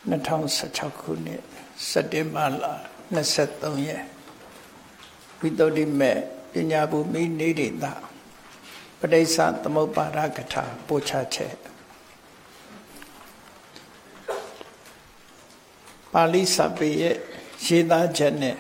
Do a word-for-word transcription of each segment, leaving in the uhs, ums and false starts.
၂၀၁၆ခုနှစ်စက်တင်ဘာလ၂၃ရက်ဝိသုဒ္ဓိမေပညာဘူမိနေဒေသပဋိစ္စသမုပ္ပါဒကထာပို့ချချက်ပါဠိစာပေရဲ့ရေးသားချက်နဲ့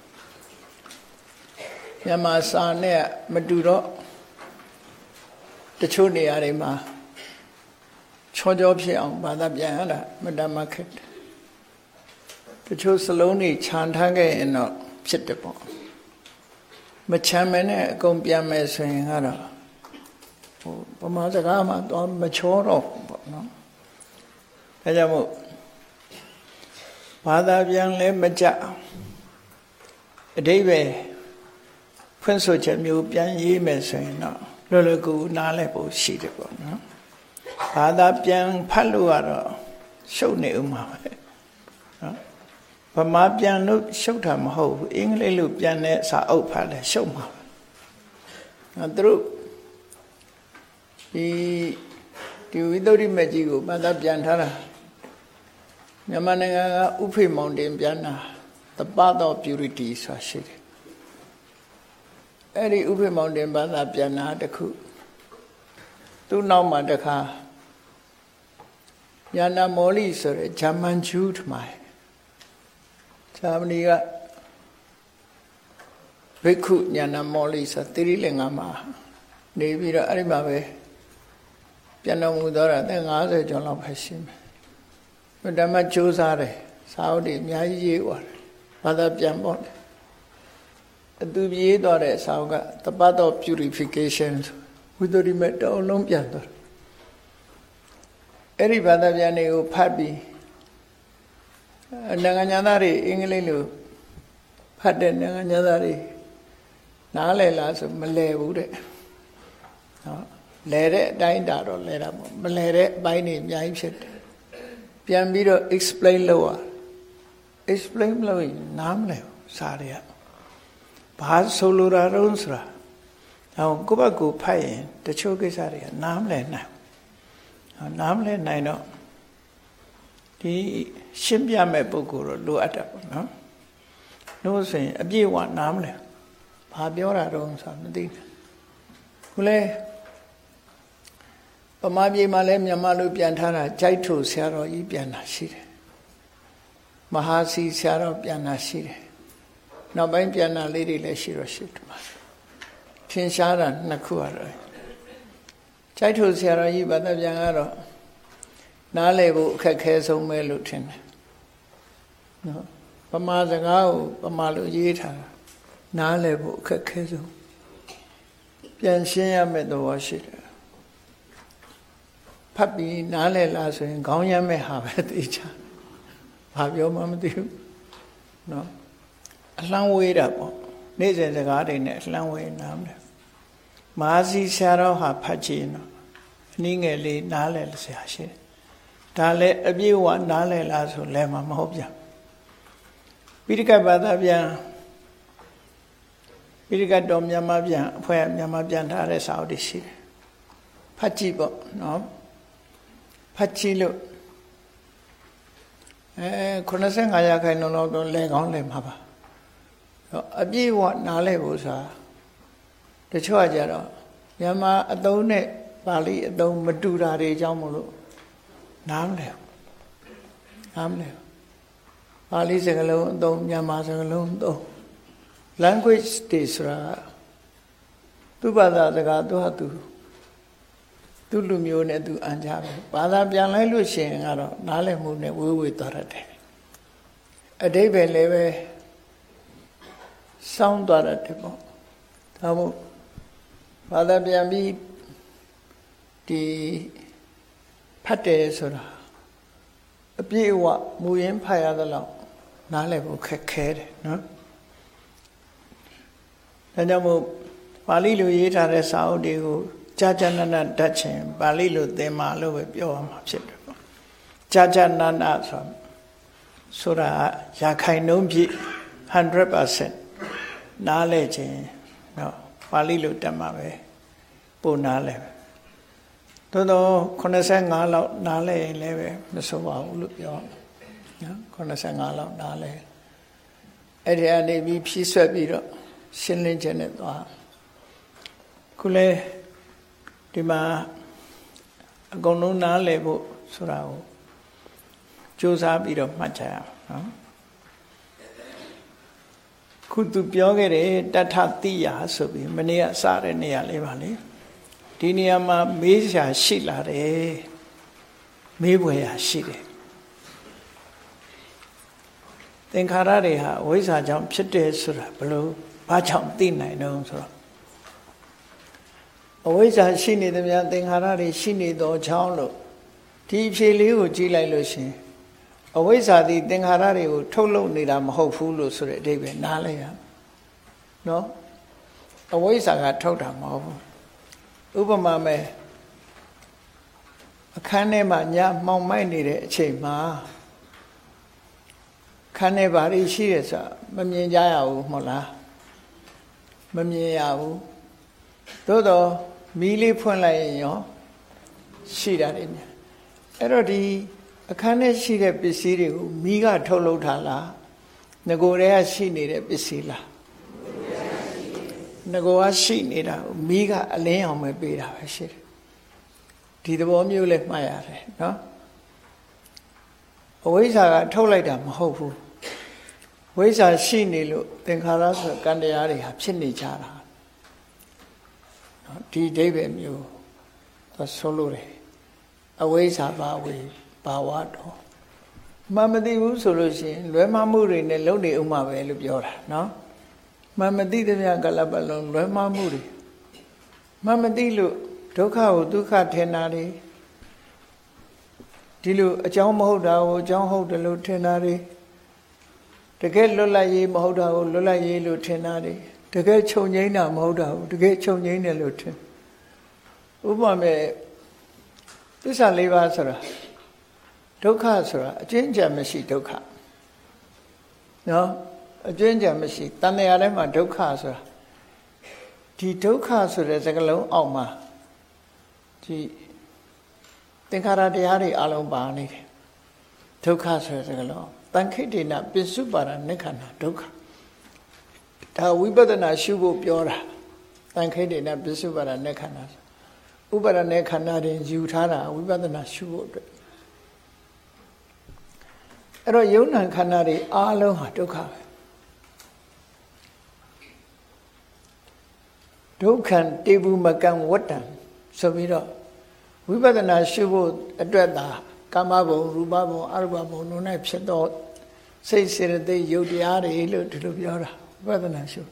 မြန်မာစာနဲ့မတူတော့တချို့နေရာတွေမှာချောချောဖြစ်အောင်ဘာသာပြန်ရတာမတမခက်တချို့စလုံးတွေခြံထားခဲ့ရင်တော့ဖြစ်တယ်ပေါ့မချမ်းမဲနဲ့အကုန်ပြန်မယ်ဆိုရင်ကတော့ဟိုပမာစကားမှာတော့မချောတော့ပေါ့နော်ဒါကြောင့်မို့ဘာသာပြန်လဲမကြအဓိပ္ပာယ်ဖွင့်ဆိုချက်မျိုးပြန်ရေးမယ်ဆိုရင်တော့လောလောကူနားလည်ဖို့ရှိတယ်ပေါ့နော်ဘာသာပြန်ဖတ်လို့ကတော့ရှုပ်နေဦးမှာပဲနော်ဗမာပြန်လို့ရှုပ်တာမဟုတ်ဘူးအင်္ဂလိပ်လို့ပြန်တဲ့စာအုပ်ဖတ်လဲရှုပ်မှာပဲသူတို့ဒီဒီဝိသုဒ္ဓိမကြီးကိုဘာသာပြန်ထားတာမြန်မာနိုင်ငံကဥဖေမောင်တင်ပြန်တာ The Path of Purity ဆိုတာရှိတယ်အဲ့ဒီဥဖေမောင်တင်ဘာသာပြန်တာတခုသူ့နောက်မှာတခါညာနာမောလီဆိုတဲ့ဂျာမန်ဂျူးထမိုင်ဂျာမနီကဘိက္ခုညာနာမောလီဆိုသီရိလင်္ကာမှာနေပြီးတော့အဲ့ဒီမှာပဲပြန်တော်မူတော့တဲ့၅၀ကျော်လောက်ပဲရှိမယ်။ဒါမှကြိုးစားတယ်စာအုပ်တွေအများကြီးရေးသွားတယ်ဘာသာပြန်ပေါ့တယ်အတူပြေးသွားတဲ့စာအုပ်က The Path of Purification ဝိသုဒ္ဓိမေတောင်းလုံးပြန်သွားအဲ့ဒီဘာသာပြန်တွေကိုဖတ်ပြီးနိုင်ငံသားတွေအင်္ဂလိပ်လိုဖတ်တဲ့နိုင်ငံသားတွေနားလည်လားဆိုမလည်ဘူးတဲ့နော်လဲတဲ့အတိုင်းတာတော့လဲတာပေါ့မလဲတဲ့အပိုင်းတွေအများကြီးဖြစ်တယ်ပြန်ပြီးတော့ explain လုပ်ရ explain လုပ်ရင်နားမလဲဘူးစာတွေကဘာဆိုလိုတာတုံးဆိုတာဟောကိုယ့်ဘက်ကိုဖတ်ရင်တချို့ကိစ္စတွေကနားမလဲနိုင်နားမလဲနိုင်တော့ဒီရှင်းပြမဲ့ပုဂ္ဂိုလ်တော့လိုအပ်တာပေါ့နော်လို့ဆိုရင်အပြည့်အဝနားမလဲဘာပြောတာတုံးဆိုတာမသိဘူးခုလဲပမာပြေမှာလဲမြန်မာလိုပြန်ထားတာကြိုက်ထိုဆရာတော်ကြီးပြန်တာရှိတယ်မဟာစီဆရာတော်ပြန်တာရှိတယ်နောက်ပိုင်းပြန်တာလေးတွေလည်းရှိတော့ရှိတယ်မှာထင်ရှားတာနှစ်ခုရတယ်ကြိုက်ထိုဆရာတော်ကြီးဘာသာပြန်ကတော့နားလည်ဖို့အခက်ခဲဆုံးပဲလို့ထင်တယ်နော်ပမာစကားကိုပမာလိုရေးထားတာနားလည်ဖို့အခက်ခဲဆုံးပြန်ရှင်းရမယ့်သဘောရှိတယ်ဖတ်ပြီးနားလည်လားဆိုရင်ခေါင်းရမ်းမဲ့ဟာပဲသိချာဘာပြောမှမသိဘူးနော်အလှမ်းဝေးတာပေါ့နေ့စဉ်စကားတွေနဲ့အလှမ်းဝေးနားမလဲမဟာစီဆရာတော်ဟာဖတ်ကြည့်နော်အနည်းငယ်လေးနားလည်ဆရာရှိတယ်ဒါလည်းအပြည့်အဝနားလည်လားဆိုလဲမှာမဟုတ်ပြန်ပိဋကဘာသာပြန်ပိဋကတော်မြန်မာပြန်အဖွဲ့မြန်မာပြန်ထားတဲ့စာအုပ်တွေရှိတယ်ဖတ်ကြည့်ပေါ့နော်ဖတ်ကြည့်လို့အဲခုနစ်ဆယ့်ငါးရာခိုင်နှုန်းလောက်တော့လဲကောင်းလဲမှာပါအပြည့်အဝနားလဲဖို့ဆိုတာတချို့ကကြတော့မြန်မာအသုံးနဲ့ပါဠိအသုံးမတူတာတွေအကြောင်းမို့လို့နားမလဲနားမလဲပါဠိစကားလုံးအသုံးမြန်မာစကားလုံးအသုံး language တွေဆိုတာသူ့ဘာသာစကားသူဟာသူသူ့လူမျိုးနဲ့သူအန်ကြပဲဘာသာပြန်လိုက်လို့ရှိရင်ကတော့နားလည်မှုနဲ့ဝေးဝေးသွားတယ်အဓိပ္ပာယ်လည်းပဲစောင်းသွားတယ်ပေါ့ဒါမို့ဘာသာပြန်ပြီးဒီဖတ်တယ်ဆိုတာအပြည့်အဝမူရင်းဖတ်ရသလောက်နားလည်ဖို့ခက်ခဲတယ်နော်ဒါကြောင့်မို့ပါဠိလိုရေးထားတဲ့စာအုပ်တွေကိုကြာကြာနာနာတတ်ချင်ပါဠိလိုသင်မှာလို့ပဲပြောရမှာဖြစ်တယ်ပေါ့ကြာကြာနာနာဆိုဆိုတာရာခိုင်နှုန်းပြည့် one hundred percent နားလဲခြင်းနော်ပါဠိလိုတတ်မှာပဲပို့နားလဲပဲသို့တော့ခုနစ်ဆယ့်ငါးလောက်နားလဲရင်လည်းပဲမဆိုပါဘူးလို့ပြောနော်ခုနှစ်ဆယ်ငါလောက်နားလဲအဲ့ဒီအနေပြီးဖြည့်ဆွက်ပြီးတော့ရှင်းလင်းခြင်းနဲ့သွားခုလဲဒီမှာအကုန်လုံးနားလည်ဖို့ဆိုတာကိုကြိုးစားပြီးတော့မှတ်ကြရအောင်နော်ခုသူပြောခဲ့တယ်တထတိယဆိုပြီးမနေ့ကစတဲ့နေရာလေးပါလေဒီနေရာမှာမေးရှာရှိလာတယ်မေးဖွယ်ရာရှိတယ်သင်္ခါရတွေဟာဝိဇ္ဇာကြောင့်ဖြစ်တယ်ဆိုတာဘလို့ဘာကြောင့်သိနိုင်တော့ဆိုတော့အဝိဇ္ဇာရှိနေသမျှသင်္ခါရတွေရှိနေသောကြောင့်လို့ဒီဖြေလေးကိုကြည့်လိုက်လို့ရှင်အဝိဇ္ဇာသည်သင်္ခါရတွေကိုထုတ်လုပ်နေတာမဟုတ်ဘူးလို့ဆိုတဲ့အဓိပ္ပာယ်နားလည်ရနော်အဝိဇ္ဇာကထုတ်တာမဟုတ်ဘူးဥပမာမဲ့အခန်းထဲမှာညမှောင်မိုက်နေတဲ့အချိန်မှာခန်းထဲဘာတွေရှိရဆိုမမြင်ကြရဘူးမဟုတ်လားမမြင်ရဘူးသို့တော့မီးလေးဖွင့်လိုက်ရင်ရောရှိတာတွေများအဲ့တော့ဒီအခန်းထဲရှိတဲ့ပစ္စည်းတွေကိုမီးကထုတ်လုပ်ထားလားငကိုယ်တည်းကရှိနေတဲ့ပစ္စည်းလားငကိုယ်ကရှိနေတာကိုမီးကအလင်းအောင်ပဲပေးတာပဲရှိတယ်ဒီသဘောမျိုးလဲမှတ်ရတယ်နော်အဝိဇ္ဇာကထုတ်လိုက်တာမဟုတ်ဘူးဝိဇ္ဇာရှိနေလို့သင်္ခါရဆိုကံတရားတွေဟာဖြစ်နေကြတာနော်ဒီအဓိပ္ပာယ်မျိုးသူဆိုလို့တယ်အဝိဇ္ဇာဘာဝေဘာဝတော်မမသိဘူးဆိုလို့ရှိရင်လွဲမှားမှုတွေနဲ့လုံနေဥမှာပဲလို့ပြောတာနော်မမသိတဲ့မြတ်ကလပ်ပလုံးလွဲမှားမှုတွေမမသိလို့ဒုက္ခကိုဒုက္ခထင်တာတွေဒီလိုအကြောင်းမဟုတ်တာကိုအကြောင်းဟုတ်တယ်လို့ထင်တာတွေတကယ်လွတ်လပ်ရေးမဟုတ်တာကိုလွတ်လပ်ရေးလို့ထင်တာတွေတကယ်ချုပ်ငိမ့်တာမဟုတ်တာကိုတကယ်ချုပ်ငိမ့်တယ်လို့ထင်ဥပမာမဲ့သစ္စာလေးပါးဆိုတာဒုက္ခဆိုတာအကျဉ်းချမ်းမရှိဒုက္ခနော်အကျဉ်းချမ်းမရှိတဏှာထဲမှာဒုက္ခဆိုတာဒီဒုက္ခဆိုတဲ့စကားလုံးအောက်မှာဒီသင်္ခါရတရားတွေအလုံးပါနေတယ်ဒုက္ခဆိုတဲ့စကားလုံးတန်ခိတ္တေနပစ္စုပါဒနိခန္ဓဒုက္ခဒါဝိပဿနာရှုဖို့ပြောတာတန်ခိတ္တေနပစ္စုပါဒနိခန္ဓဥပါဒณะခန္ဓာတွေယူထားတာဝိပဿနာရှုဖို့အတွက်အဲ့တော့ယုံနာခန္ဓာတွေအားလုံးဟာဒုက္ခပဲဒုက္ခံတေဘူးမကံဝတ္တံဆိုပြီးတော့ဝိပဿနာရှုဖို့အတွက်သာကာမဘုံရူပဘုံအရူပဘုံတို့၌ဖြစ်သောစိတ်စေတသိက်ယုတ်တရားတွေလို့ဒီလိုပြောတာဝိပဿနာရှု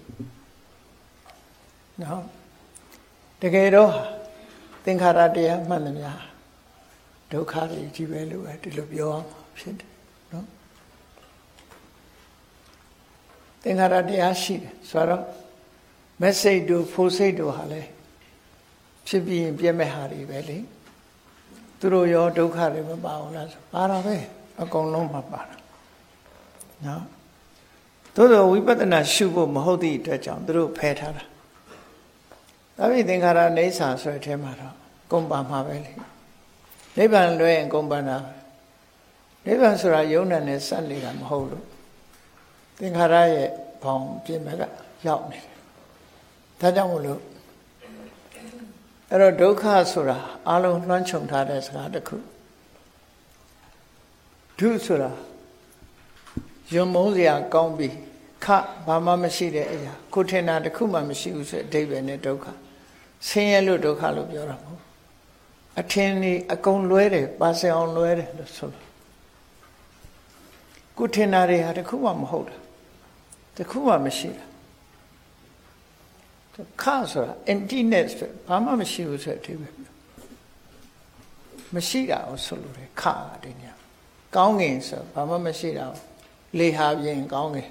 နော်တကယ်တော့သင်္ခါရတရားမှန်သမျှဒုက္ခတွေကြီးပဲလို့ပဲဒီလိုပြောအောင်ဖြစ်တယ်နော်သင်္ခါရတရားရှိတယ်ဆိုတော့မက်စိတ်တို့ဖိုစိတ်တို့ဟာလည်းဖြစ်ပြီးရင်ပြည့်မဲ့ဟာတွေပဲလေသူတို့ရောဒုက္ခတွေမပါဘူးလားဆိုပါတော့ပဲအကုန်လုံးမပါတာနော်သို့တော်ဝိပဿနာရှုဖို့မဟုတ်သည့်အတွက်ကြောင့်သူတို့ဖယ်ထားတာဒါပေမဲ့သင်္ခါရအိဋ္ဌာဆိုတဲ့အထဲမှာတော့ကုန်ပါမှာပဲလေနိဗ္ဗာန်လွဲရင်ကုန်ပါတာနိဗ္ဗာန်ဆိုတာယုံနာနဲ့စက်နေတာမဟုတ်လို့သင်္ခါရရဲ့ဘောင်ပြင်မဲ့ကရောက်နေတယ်ဒါကြောင့်မို့လို့အဲ့တော့ဒုက္ခဆိုတာအလုံးလွှမ်းခြုံထားတဲ့စကားတစ်ခုဒုဆိုတာယုံမုန်းစရာကောင်းပြီးခဘာမှမရှိတဲ့အရာကိုထင်တာတစ်ခုမှမရှိဘူးဆိုတဲ့အဓိပ္ပာယ်နဲ့ဒုက္ခဆင်းရဲလို့ဒုက္ခလို့ပြောတာမဟုတ်အထင်นี่အကုန်လွဲတယ်ပါစင်အောင်လွဲတယ်လို့ဆိုလို့ကိုထင်တာတွေဟာတစ်ခုမှမဟုတ်တာတစ်ခုမှမရှိတာခဆိုတာ emptiness ဘာမှမရှိဘူးဆိုတဲ့အဓိပ္ပာယ်မရှိတာကိုဆိုလို့တယ်ခတဲ့ညကောင်းငင်ဆိုဘာမှမရှိတာလေဟာပြင်ကောင်းငင်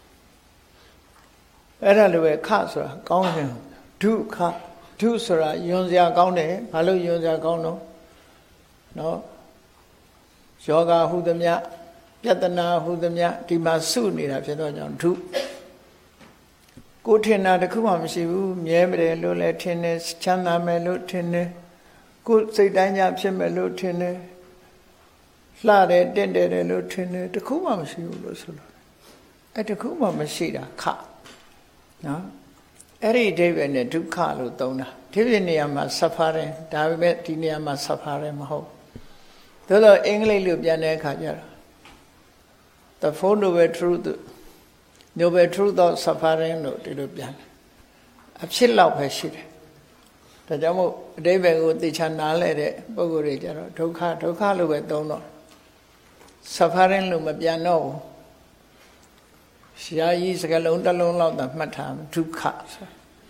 အဲ့ဒါလိုပဲခဆိုတာကောင်းငင်ဒုခဒုဆိုတာယွန်စရာကောင်းတယ်ဘာလို့ယွန်စရာကောင်းတော့နော်ယောဂဟုသမျှပြတနာဟုသမျှဒီမှာစုနေတာဖြစ်တော့ကြောင့်ဒုကိုထင်တာတခုမှမရှိဘူးမြဲမယ်လို့လည်းထင်တယ်ချမ်းသာမယ်လို့ထင်တယ်ကိုစိတ်တိုင်းကြဖြစ်မယ်လို့ထင်တယ်လှတယ်တင့်တယ်တယ်လို့ထင်တယ်တခုမှမရှိဘူးလို့ဆိုလို့အဲ့တခုမှမရှိတာခနော်အဲ့ဒီအဓိပ္ပာယ်နဲ့ဒုက္ခလို့သုံးတာဒီပြနေရာမှာ suffering ဒါပေမဲ့ဒီနေရာမှာ suffering မဟုတ်သို့တော့အင်္ဂလိပ်လိုပြန်တဲ့အခါကျတော့ the four noble truth noble truth of suffering လို့ဒီလိုပြန်အဖြစ်လောက်ပဲရှိတယ်ဒါကြောင့်မို့အဓိပ္ပာယ်ကိုသိချာနားလဲတဲ့ပုဂ္ဂိုလ်တွေကျတော့ဒုက္ခဒုက္ခလို့ပဲသုံးတော့ suffering လို့မပြန်တော့ဘူးရှားကြီးစကားလုံးတစ်လုံးလောက်သာမှတ်ထားဒုက္ခဆို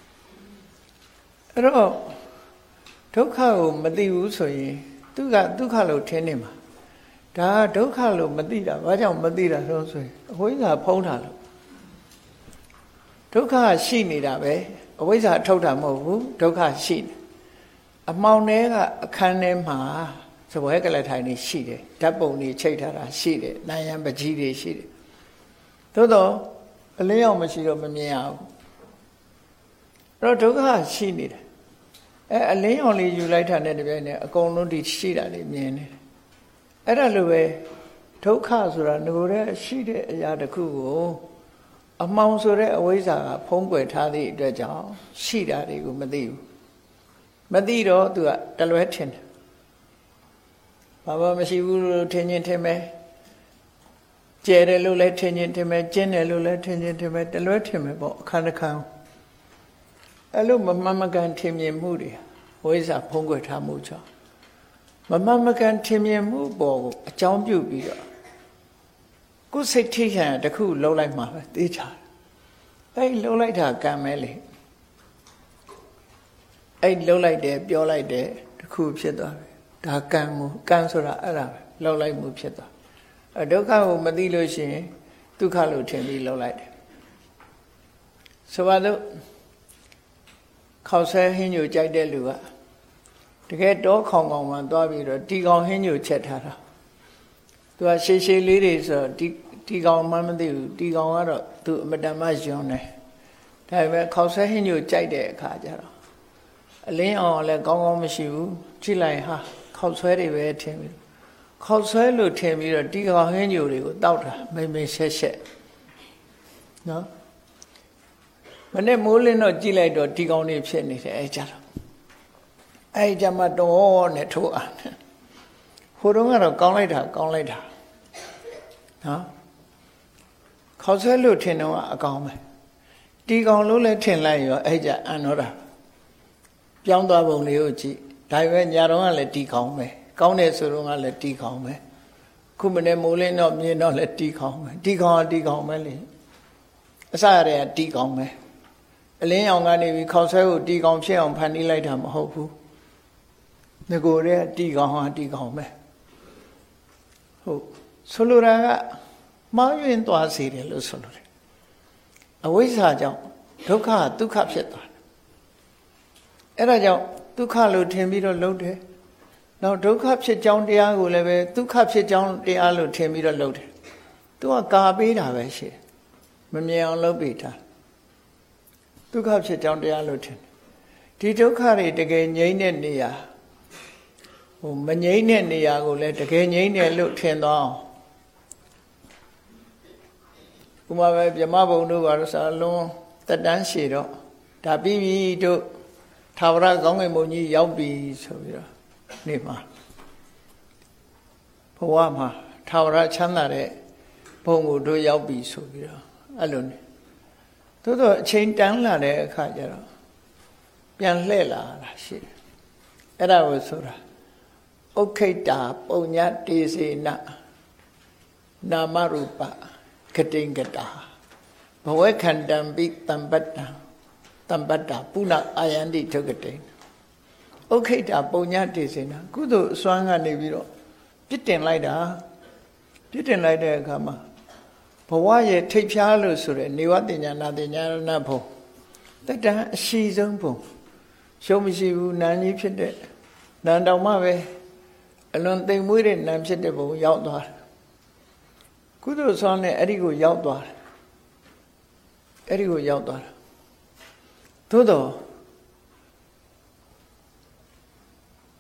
အဲ့တော့ဒုက္ခကိုမသိဘူးဆိုရင်သူကဒုက္ခလို့ထင်နေမှာဒါဒုက္ခလို့မသိတာဘာကြောင့်မသိတာဆိုဆိုရင်အဝိဇ္ဇာဖုံးတာလို့ဒုက္ခရှိနေတာပဲအဝိဇ္ဇာထုတ်တာမဟုတ်ဘူးဒုက္ခရှိတယ်အမှောင်ထဲကအခန်းထဲမှာစပွဲကလေးထိုင်နေရှိတယ်ဓာတ်ပုံတွေချိတ်ထားတာရှိတယ်နာယံပကြီးတွေရှိတယ်သို့တော့အလင်းရောင်မရှိတော့မမြင်ရဘူးအဲ့တော့ဒုက္ခရှိနေတယ်အဲအလင်းရောင်လေးယူလိုက်တာနဲ့တပြိုင်နက်အကုန်လုံးဒီရှိတာလေးမြင်နေတယ်အဲ့ဒါလိုပဲဒုက္ခဆိုတာငိုတဲ့ရှိတဲ့အရာတစ်ခုကိုအမှောင်ဆိုတဲ့အဝိဇ္ဇာကဖုံးကွယ်ထားသည့်အတွက်ကြောင့်ရှိတာတွေကိုမသိဘူးမသိတော့သူကတလွဲထင်တယ်ဘာမှမရှိဘူးလို့ထင်ချင်းထင်မယ်ကျဲတယ်လို့လည်းထင်ချင်းထင်မယ်ကျင်းတယ်လို့လည်းထင်ချင်းထင်မယ်တလွဲထင်မယ်ပေါ့အခါတစ်ခါအဲ့လိုမမှန်မကန်ထင်မြင်မှုတွေဝိဇ္ဇာဖုံးကွယ်ထားမှုကြောင့်မမှန်မကန်ထင်မြင်မှုပေါ်ကိုအကြောင်းပြုပြီးတော့ကိုယ်စိတ်ထိခံတခုလှုပ်လိုက်မှာပဲသိချတယ်အဲ့လှုပ်လိုက်တာကံမဲလေအဲ့လှုပ်လိုက်တယ်ပြောလိုက်တယ်တခုဖြစ်သွားပြီဒါကံကိုကံဆိုတာအဲ့ဒါပဲလှုပ်လိုက်မှုဖြစ်သွားအဒုက္ခကိုမသိလို့ရှိရင်ဒုက္ခလို့ထင်ပြီးလှုပ်လိုက်တယ်ဆိုပါတော့ခေါက်ဆဲဟင်းညိုကြိုက်တဲ့လူကတကယ်တော့ခေါင်ခေါင်မှသွားပြီးတော့တီကောင်ဟင်းညိုချက်ထားတာသူကရှည်ရှည်လေးတွေဆိုတီတီကောင်မှမသိဘူးတီကောင်ကတော့သူအမတန်မှယွန်းတယ်ဒါပေမဲ့ခေါက်ဆဲဟင်းညိုကြိုက်တဲ့အခါကျတော့အလင်းအောင်လည်းကောင်းကောင်းမရှိဘူးကြည့်လိုက်ဟာခေါက်ဆွဲတွေပဲထင်ပြီးခေါက်ဆွဲလို့ထင်ပြီးတော့တီကောင်ဟင်းညိုတွေကိုတောက်တာမိမ့်မိမ့်ဆက်ဆက်နော်မနေ့မိုးလင်းတော့ကြည့်လိုက်တော့တီကောင်တွေဖြစ်နေတယ်အဲကြတော့အဲကြမှာတော့နဲ့ထိုးအားဟိုတုန်းကတော့ကောင်းလိုက်တာကောင်းလိုက်တာနော်ခေါက်ဆွဲလို့ထင်တော့အကောင်ပဲတီကောင်လို့လည်းထင်လိုက်ရောအဲကြအန်တော့တာပြောင်းသွားပုံလေးကိုကြည့်ဒါပေမဲ့ညာတော့ကလည်းတီကောင်ပဲကောင်းတယ်ဆိုတော့ကလည်းတီကောင်ပဲခုမနေ့မိုးလင်းတော့မြင်တော့လည်းတီကောင်ပဲတီကောင်ကတီကောင်ပဲလေအစရတဲ့ကတီကောင်ပဲအလင်းရောင်ကနေပြီးခေါက်ဆွဲကိုတီကောင်ဖြစ်အောင်ဖန်တီးလိုက်တာမဟုတ်ဘူးငကိုယ်ရဲ့တီကောင်ဟာတီကောင်ပဲဟုတ်ဆိုလိုတာကမှားယွင်းသွားစေတယ်လို့ဆိုလိုတယ်အဝိဇ္ဇာကြောင့်ဒုက္ခဒုက္ခဖြစ်သွားတယ်အဲ့ဒါကြောင့်ဒုက္ခလို့ထင်ပြီးတော့လုပ်တယ်နောက်ဒုက္ခဖြစ်ကြောင်းတရားကိုလည်းပဲဒုက္ခဖြစ်ကြောင်းတရားလို့ထင်ပြီးတော့လုပ်တယ်သူကကာပေးတာပဲရှိတယ်မမြင်အောင်လုပ်ပေးတာဒုက္ခဖြစ်ကြောင်းတရားလို့ထင်တယ်ဒီဒုက္ခတွေတကယ်ငြိမ်းတဲ့နေရာဟိုမငြိမ်းတဲ့နေရာကိုလည်းတကယ်ငြိမ်းတယ်လို့ထင်သွားအောင်ဥမာပဲဗြဟ္မဘုံတို့ဘာလို့ဆိုလုံးတက်တန်းရှည်တော့ဒါပြီးပြီတို့ထာဝရကောင်းကင်ဘုံကြီးရောက်ပြီဆိုပြီးတော့နေမှာဘဝမှာထာဝရချမ်းသာတဲ့ဘုံကိုတို့ရောက်ပြီဆိုပြီးတော့အဲ့လိုနေသို့တော့အချိန်တန်းလာတဲ့အခါကျတော့ပြန်လှည့်လာတာရှိတယ်အဲ့ဒါကိုဆိုတာဥက္ခိတ္တာပုညတေစေနနာမရူပကတိင်္ဂတာဘဝခန္တံပိတံပတ္တံတံပတ္တာပုဏ္ဏအာယန္တိထုတ်တိန်ဥက္ခိတ္တာပုညတေစေနကုသိုလ်အစွမ်းကနေပြီးတော့ပြစ်တင်လိုက်တာပြစ်တင်လိုက်တဲ့အခါမှာဘဝရဲ့ထိပ်ဖြားလို့ဆိုရယ်နေဝတင်ညာနာတင်ညာရဏဘုံတတန်အရှိဆုံးဘုံရှုံးမရှိဘူးနန်းကြီးဖြစ်တဲ့နန်းတော်မှပဲအလွန်သိမ်မွေးတဲ့နန်းဖြစ်တဲ့ဘုံရောက်သွားတယ်ကုသိုလ်ဆောင်နဲ့အဲ့ဒီကိုရောက်သွားတယ်အဲ့ဒီကိုရောက်သွားတာသို့တော့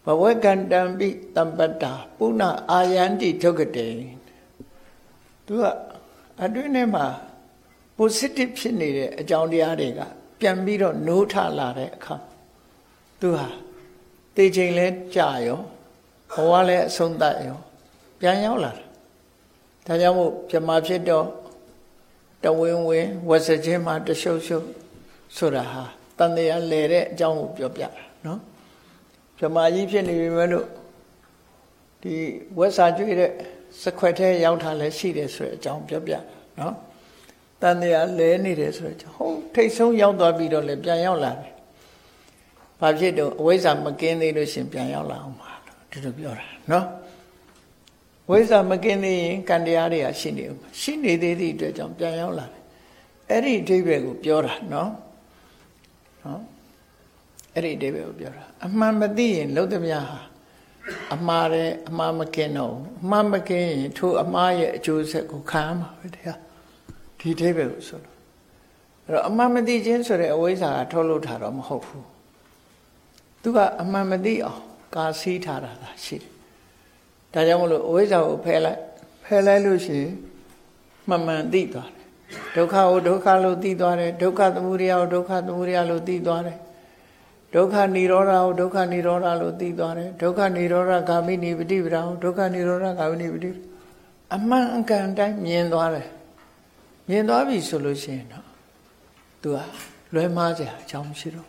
ဘဝကံတံပိတမ္ပတ္တာပုဏ္ဏအာယန္တိဒုက္ခတေသူကအတွင်းထဲမှာ positive ဖြစ်နေတဲ့အကြောင်းတရားတွေကပြန်ပြီးတော့နိုးထလာတဲ့အခါသူဟာတေချိန်လဲကြာရောဘဝလဲအဆုံးသတ်ရောပြန်ရောက်လာတာဒါကြောင့်မို့ပြမဖြစ်တော့တဝင်းဝင်းဝက်စချင်းမှာတရှုပ်ရှုပ်ဆိုတာဟာတန်တရားလဲတဲ့အကြောင်းကိုပြောပြတာနော်ပြမကြီးဖြစ်နေပြီမဲ့လို့ဒီဝက်စာကျွေးတဲ့စခွက်ထဲရောက်တာလည်းရှိတယ်ဆိုတဲ့အကြောင်းပြောပြတာနော်တန်တရားလဲနေတယ်ဆိုတော့ဟုတ်ထိတ်ဆုံးရောက်သွားပြီးတော့လည်းပြန်ရောက်လာတယ်။ဘာဖြစ်တော့အဝိဇ္ဇာမကင်းသေးလို့ရှင်ပြန်ရောက်လာအောင်ပါလို့ဒီလိုပြောတာနော်။ဝိဇ္ဇာမကင်းသေးရင်ကံတရားတွေကရှိနေဦးရှိနေသေးသည့်အတွက်ကြောင့်ပြန်ရောက်လာတယ်။အဲ့ဒီအဓိပ္ပာယ်ကိုပြောတာနော်။နော်။အဲ့ဒီအဓိပ္ပာယ်ကိုပြောတာအမှန်မသိရင်လုံးသမျှဟာအမှားတယ်အမှားမကင်းတော့အမှားမကင်းရင်ထိုအမှားရဲ့အကျိုးဆက်ကိုခံရမှာပဲတရားဒီအဓိပ္ပာယ်ကိုဆိုလို့အဲ့တော့အမှန်မသိခြင်းဆိုတဲ့အဝိဇ္ဇာကထုတ်လုပ်ထားတော့မဟုတ်ဘူးသူကအမှန်မသိအောင်ကာစီးထားတာသာရှိတယ်ဒါကြောင့်မလို့အဝိဇ္ဇာကိုဖယ်လိုက်ဖယ်လိုက်လို့ရှိရင်မှန်မှန်သိသွားတယ်ဒုက္ခကိုဒုက္ခလို့သိသွားတယ်ဒုက္ခသမုဒယကိုဒုက္ခသမုဒယလို့သိသွားတယ်ဒုက္ခនិရောဓကိုဒုက္ခនិရောဓလို့သိသွားတယ်ဒုက္ခនិရောဓဂ ामि နိပတိပဒါကိုဒုက္ခនិရောဓဂ ामि နိပတိအမှန်အကန်တိုင်းမြင်သွားတယ်မြင်သွားပြီဆိုလို့ရှိရင်တော့သူကလွဲမှားကြအကြောင်းမရှိတော့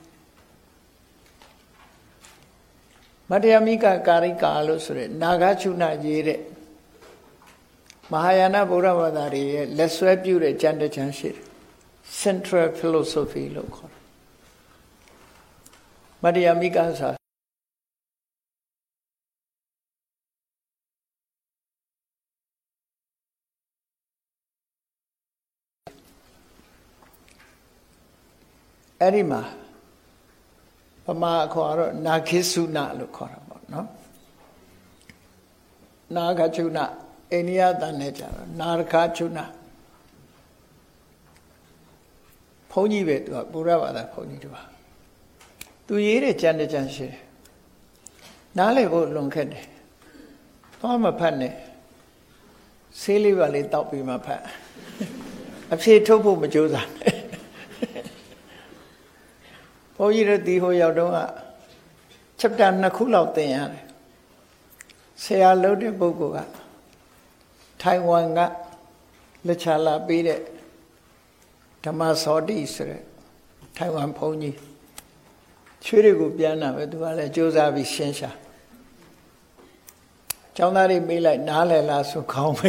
မတ္တယမိကကာရိကာလို့ဆိုရဲနာဂချုဏရေးတဲ့မဟာယာနဗုဒ္ဓဘာသာတွေရဲ့လက်ဆွဲပြုတဲ့ကျမ်းတစ်ကျမ်းရှိတယ် Central Philosophy လို့ခေါ်တယ်မတ္တယမိကဆိုအဲ့ဒီမှာပမာခေါ်တော့နာခိစုနလို့ခေါ်တာပေါ့နော်နာဂချုဏအိန္ဒိယတန်နဲ့ကြတော့နာရခချုဏဘုန်းကြီးပဲသူကဘုရားဘာသာဘုန်းကြီးတူပါသူရေးတဲ့ကျမ်းတစ်ကျမ်းရှိတယ်နားလည်ဖို့လွန်ခက်တယ်သွားမဖတ်နဲ့ဆေးလေးပါလေးတောက်ပြီးမှဖတ်အဖြေထုတ်ဖို့မကြိုးစားနဲ့ဘုန်းကြီးတို့ဒီဟိုရောက်တော့က chapter နှစ်ခုလောက်သင်ရတယ်ဆရာလုပ်တဲ့ပုဂ္ဂိုလ်ကထိုင်ဝမ်ကလက်ချလာပေးတဲ့ဓမ္မစောတိဆိုတဲ့ထိုင်ဝမ်ဘုန်းကြီးချွေးတွေကိုပြန်တာပဲသူကလည်းစူးစမ်းပြီးရှင်းရှာကျောင်းသားတွေမေးလိုက်နားလည်လားဆိုခေါင်းပဲ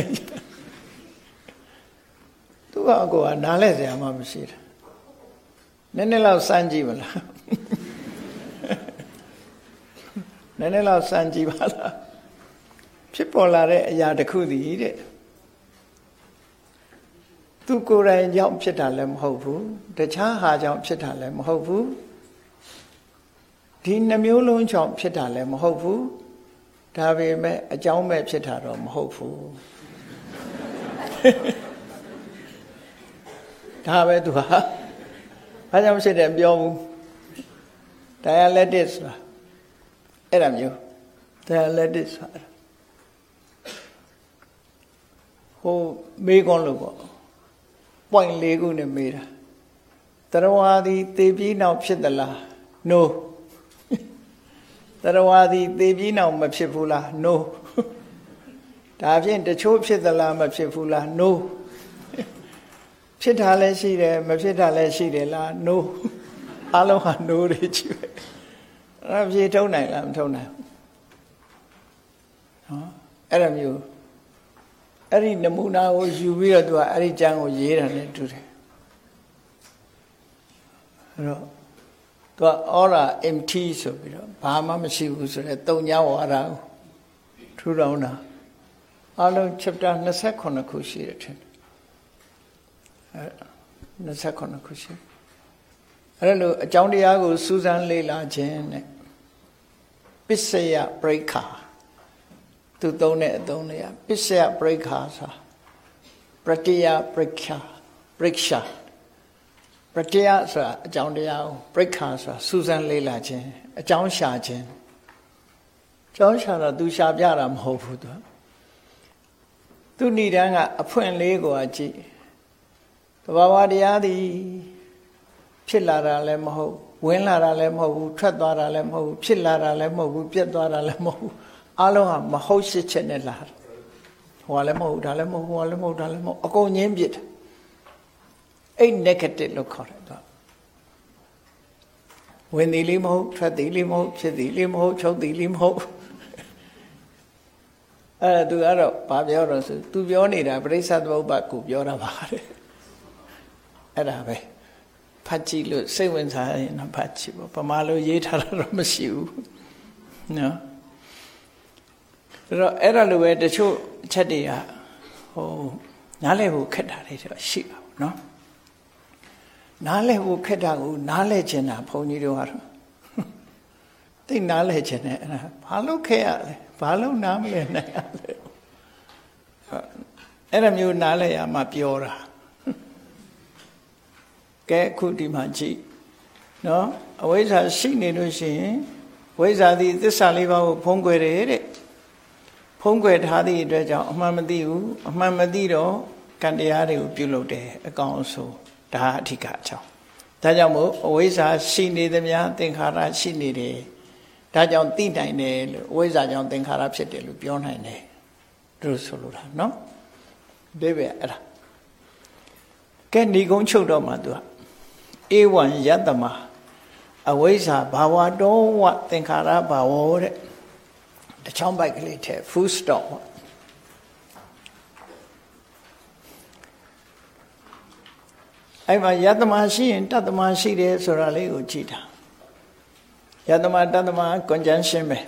သူကကိုကနားလည်စရာမှမရှိတာနည်းနည်းလောက်စမ်းကြည့်မလားနည်းနည်းလောက်စမ်းကြည့်ပါလားဖြစ်ပေါ်လာတဲ့အရာတစ်ခုတည်းတဲ့သူကိုယ်တိုင်ကြောင့်ဖြစ်တာလည်းမဟုတ်ဘူးတခြားဟာကြောင့်ဖြစ်တာလည်းမဟုတ်ဘူးဒီနှမျိုးလုံးကြောင့်ဖြစ်တာလည်းမဟုတ်ဘူးဒါပေမဲ့အကြောင်းမဲ့ဖြစ်တာတော့မဟုတ်ဘူးဒါပဲသူဟာဘာကြောင့်ဖြစ်တယ်ပြောဘူး dialectic ဆိုတာအဲ့ဒါမျိုး dialectic ဆိုတာဟိုမေးခွန်းလို့ပေါ့ point လေးခုနဲ့မေးတာတရားဝါဒီသေပြီးနောက်ဖြစ်သလား no တရားဝါဒီသေပြီးနောက်မဖြစ်ဘူးလား no ဒါဖြင့်တချို့ဖြစ်သလားမဖြစ်ဘူးလား no ဖြစ်တာလည်းရှိတယ်မဖြစ်တာလည်းရှိတယ်လား no အလုံးဟာ no တွေချစ်ပဲအဲ့ပြေထုံးနိုင်လားမထုံးနိုင်ဘူးနော်အဲ့လိုမျိုးအဲ့ဒီနမူနာကိုယူပြီးတော့သူကအဲ့ဒီကျမ်းကိုရေးတာနဲ့တူတယ်အဲ့တော့သူက aura empty ဆိုပြီးတော့ဘာမှမရှိဘူးဆိုတဲ့တုံညာဝါဒကိုထူထောင်တာအလုံး chapter 29ခုရှိတယ်ထင်တယ်အဲ29ခုရှိအဲ့လိုအကြောင်းတရားကိုစူးစမ်းလေ့လာခြင်းနဲ့ပစ္စယပရိက္ခာသူသုံးတဲ့အသုံးတွေကပစ္စယပရိက္ခာဆိုပရတ္တယပရိက္ခာပရိက္ခာပရတ္တယဆိုတာအကြောင်းတရားကိုပရိက္ခာဆိုတာစူးစမ်းလေ့လာခြင်းအကြောင်းရှာခြင်းကျောင်းရှာတော့သူရှာပြတာမဟုတ်ဘူးသူသူဏိဒန်းကအဖွင့်လေးကိုကြည့်တဘာဝတရားသည်ဖြစ်လာတာလည်းမဟုတ်ဝင်လာတာလည်းမဟုတ်ဘူးထွက်သွားတာလည်းမဟုတ်ဘူးဖြစ်လာတာလည်းမဟုတ်ဘူးပြတ်သွားတာလည်းမဟုတ်ဘူးအလုံးဟာမဟုတ်ရှစ်ချက်နဲ့လာတယ်ဟိုကလည်းမဟုတ်ဒါလည်းမဟုတ်ဟိုကလည်းမဟုတ်ဒါလည်းမဟုတ်အကုန်ငင်းပြစ်တယ်အဲ့ negative လို့ခေါ်တယ်သူဝင်သည်လေးမဟုတ်ထွက်သည်လေးမဟုတ်ဖြစ်သည်လေးမဟုတ်ချုပ်သည်လေးမဟုတ်အဲ့ဒါသူကတော့ဘာပြောတော့ဆိုသူပြောနေတာပရိစ္ဆသမုပ္ပါကိုပြောတာပါတဲ့အဲ့ဒါပဲဖတ်ကြည့်လို့စိတ်ဝင်စားရင်တော့ဖတ်ကြည့်ပေါ့ဗမာလိုရေးထားတာတော့မရှိဘူးနော်ဒါတော့အဲ့ဒါလိုပဲတချို့အချက်တွေကဟိုနားလည်ဖို့ခက်တာတွေတော့ရှိပါဘူးနော်နားလည်ဖို့ခက်တာကိုနားလည်ချင်တာဘုန်းကြီးတို့ကတော့သိနားလည်ချင်တယ်အဲ့ဒါဘာလို့ခက်ရလဲဘာလို့နားမလည်နိုင်ရလဲအဲ့ဒါမျိုးနားလည်ရမှပြောတာကဲအခုဒီမှာကြည့်နော်အဝိဇ္ဇာရှိနေလို့ရှိရင်ဝိဇ္ဇာသည်သစ္စာလေးပါးကိုဖုံးကွယ်တယ်တဲ့ဖုံးကွယ်ထားသည့်အတွက်ကြောင့်အမှန်မသိဘူးအမှန်မသိတော့ကံတရားတွေကိုပြုလုပ်တယ်အကောင်အဆိုးဒါအဓိကအကြောင်းဒါကြောင့်မို့အဝိဇ္ဇာရှိနေသမျှသင်္ခါရရှိနေတယ်ဒါကြောင့်သိနိုင်တယ်လို့အဝိဇ္ဇာကြောင့်သင်္ခါရဖြစ်တယ်လို့ပြောနိုင်တယ်တို့ဆိုလိုတာနော်ဒီပဲအဲ့ဒါကဲဏီကုန်းချုပ်တော့မှသူကဧဝံယတ္တမအဝိဇ္ဇာဘာဝတောဝသင်္ခါရဘာဝတဲ့တချောင်းပိုက်ကလေးထဲ full stop အဲ့မှာယတ္တမရှိရင်တတ္တမရှိတယ်ဆိုတာလေးကိုကြည့်တာယတ္တမတတ္တမ conjunction ပဲ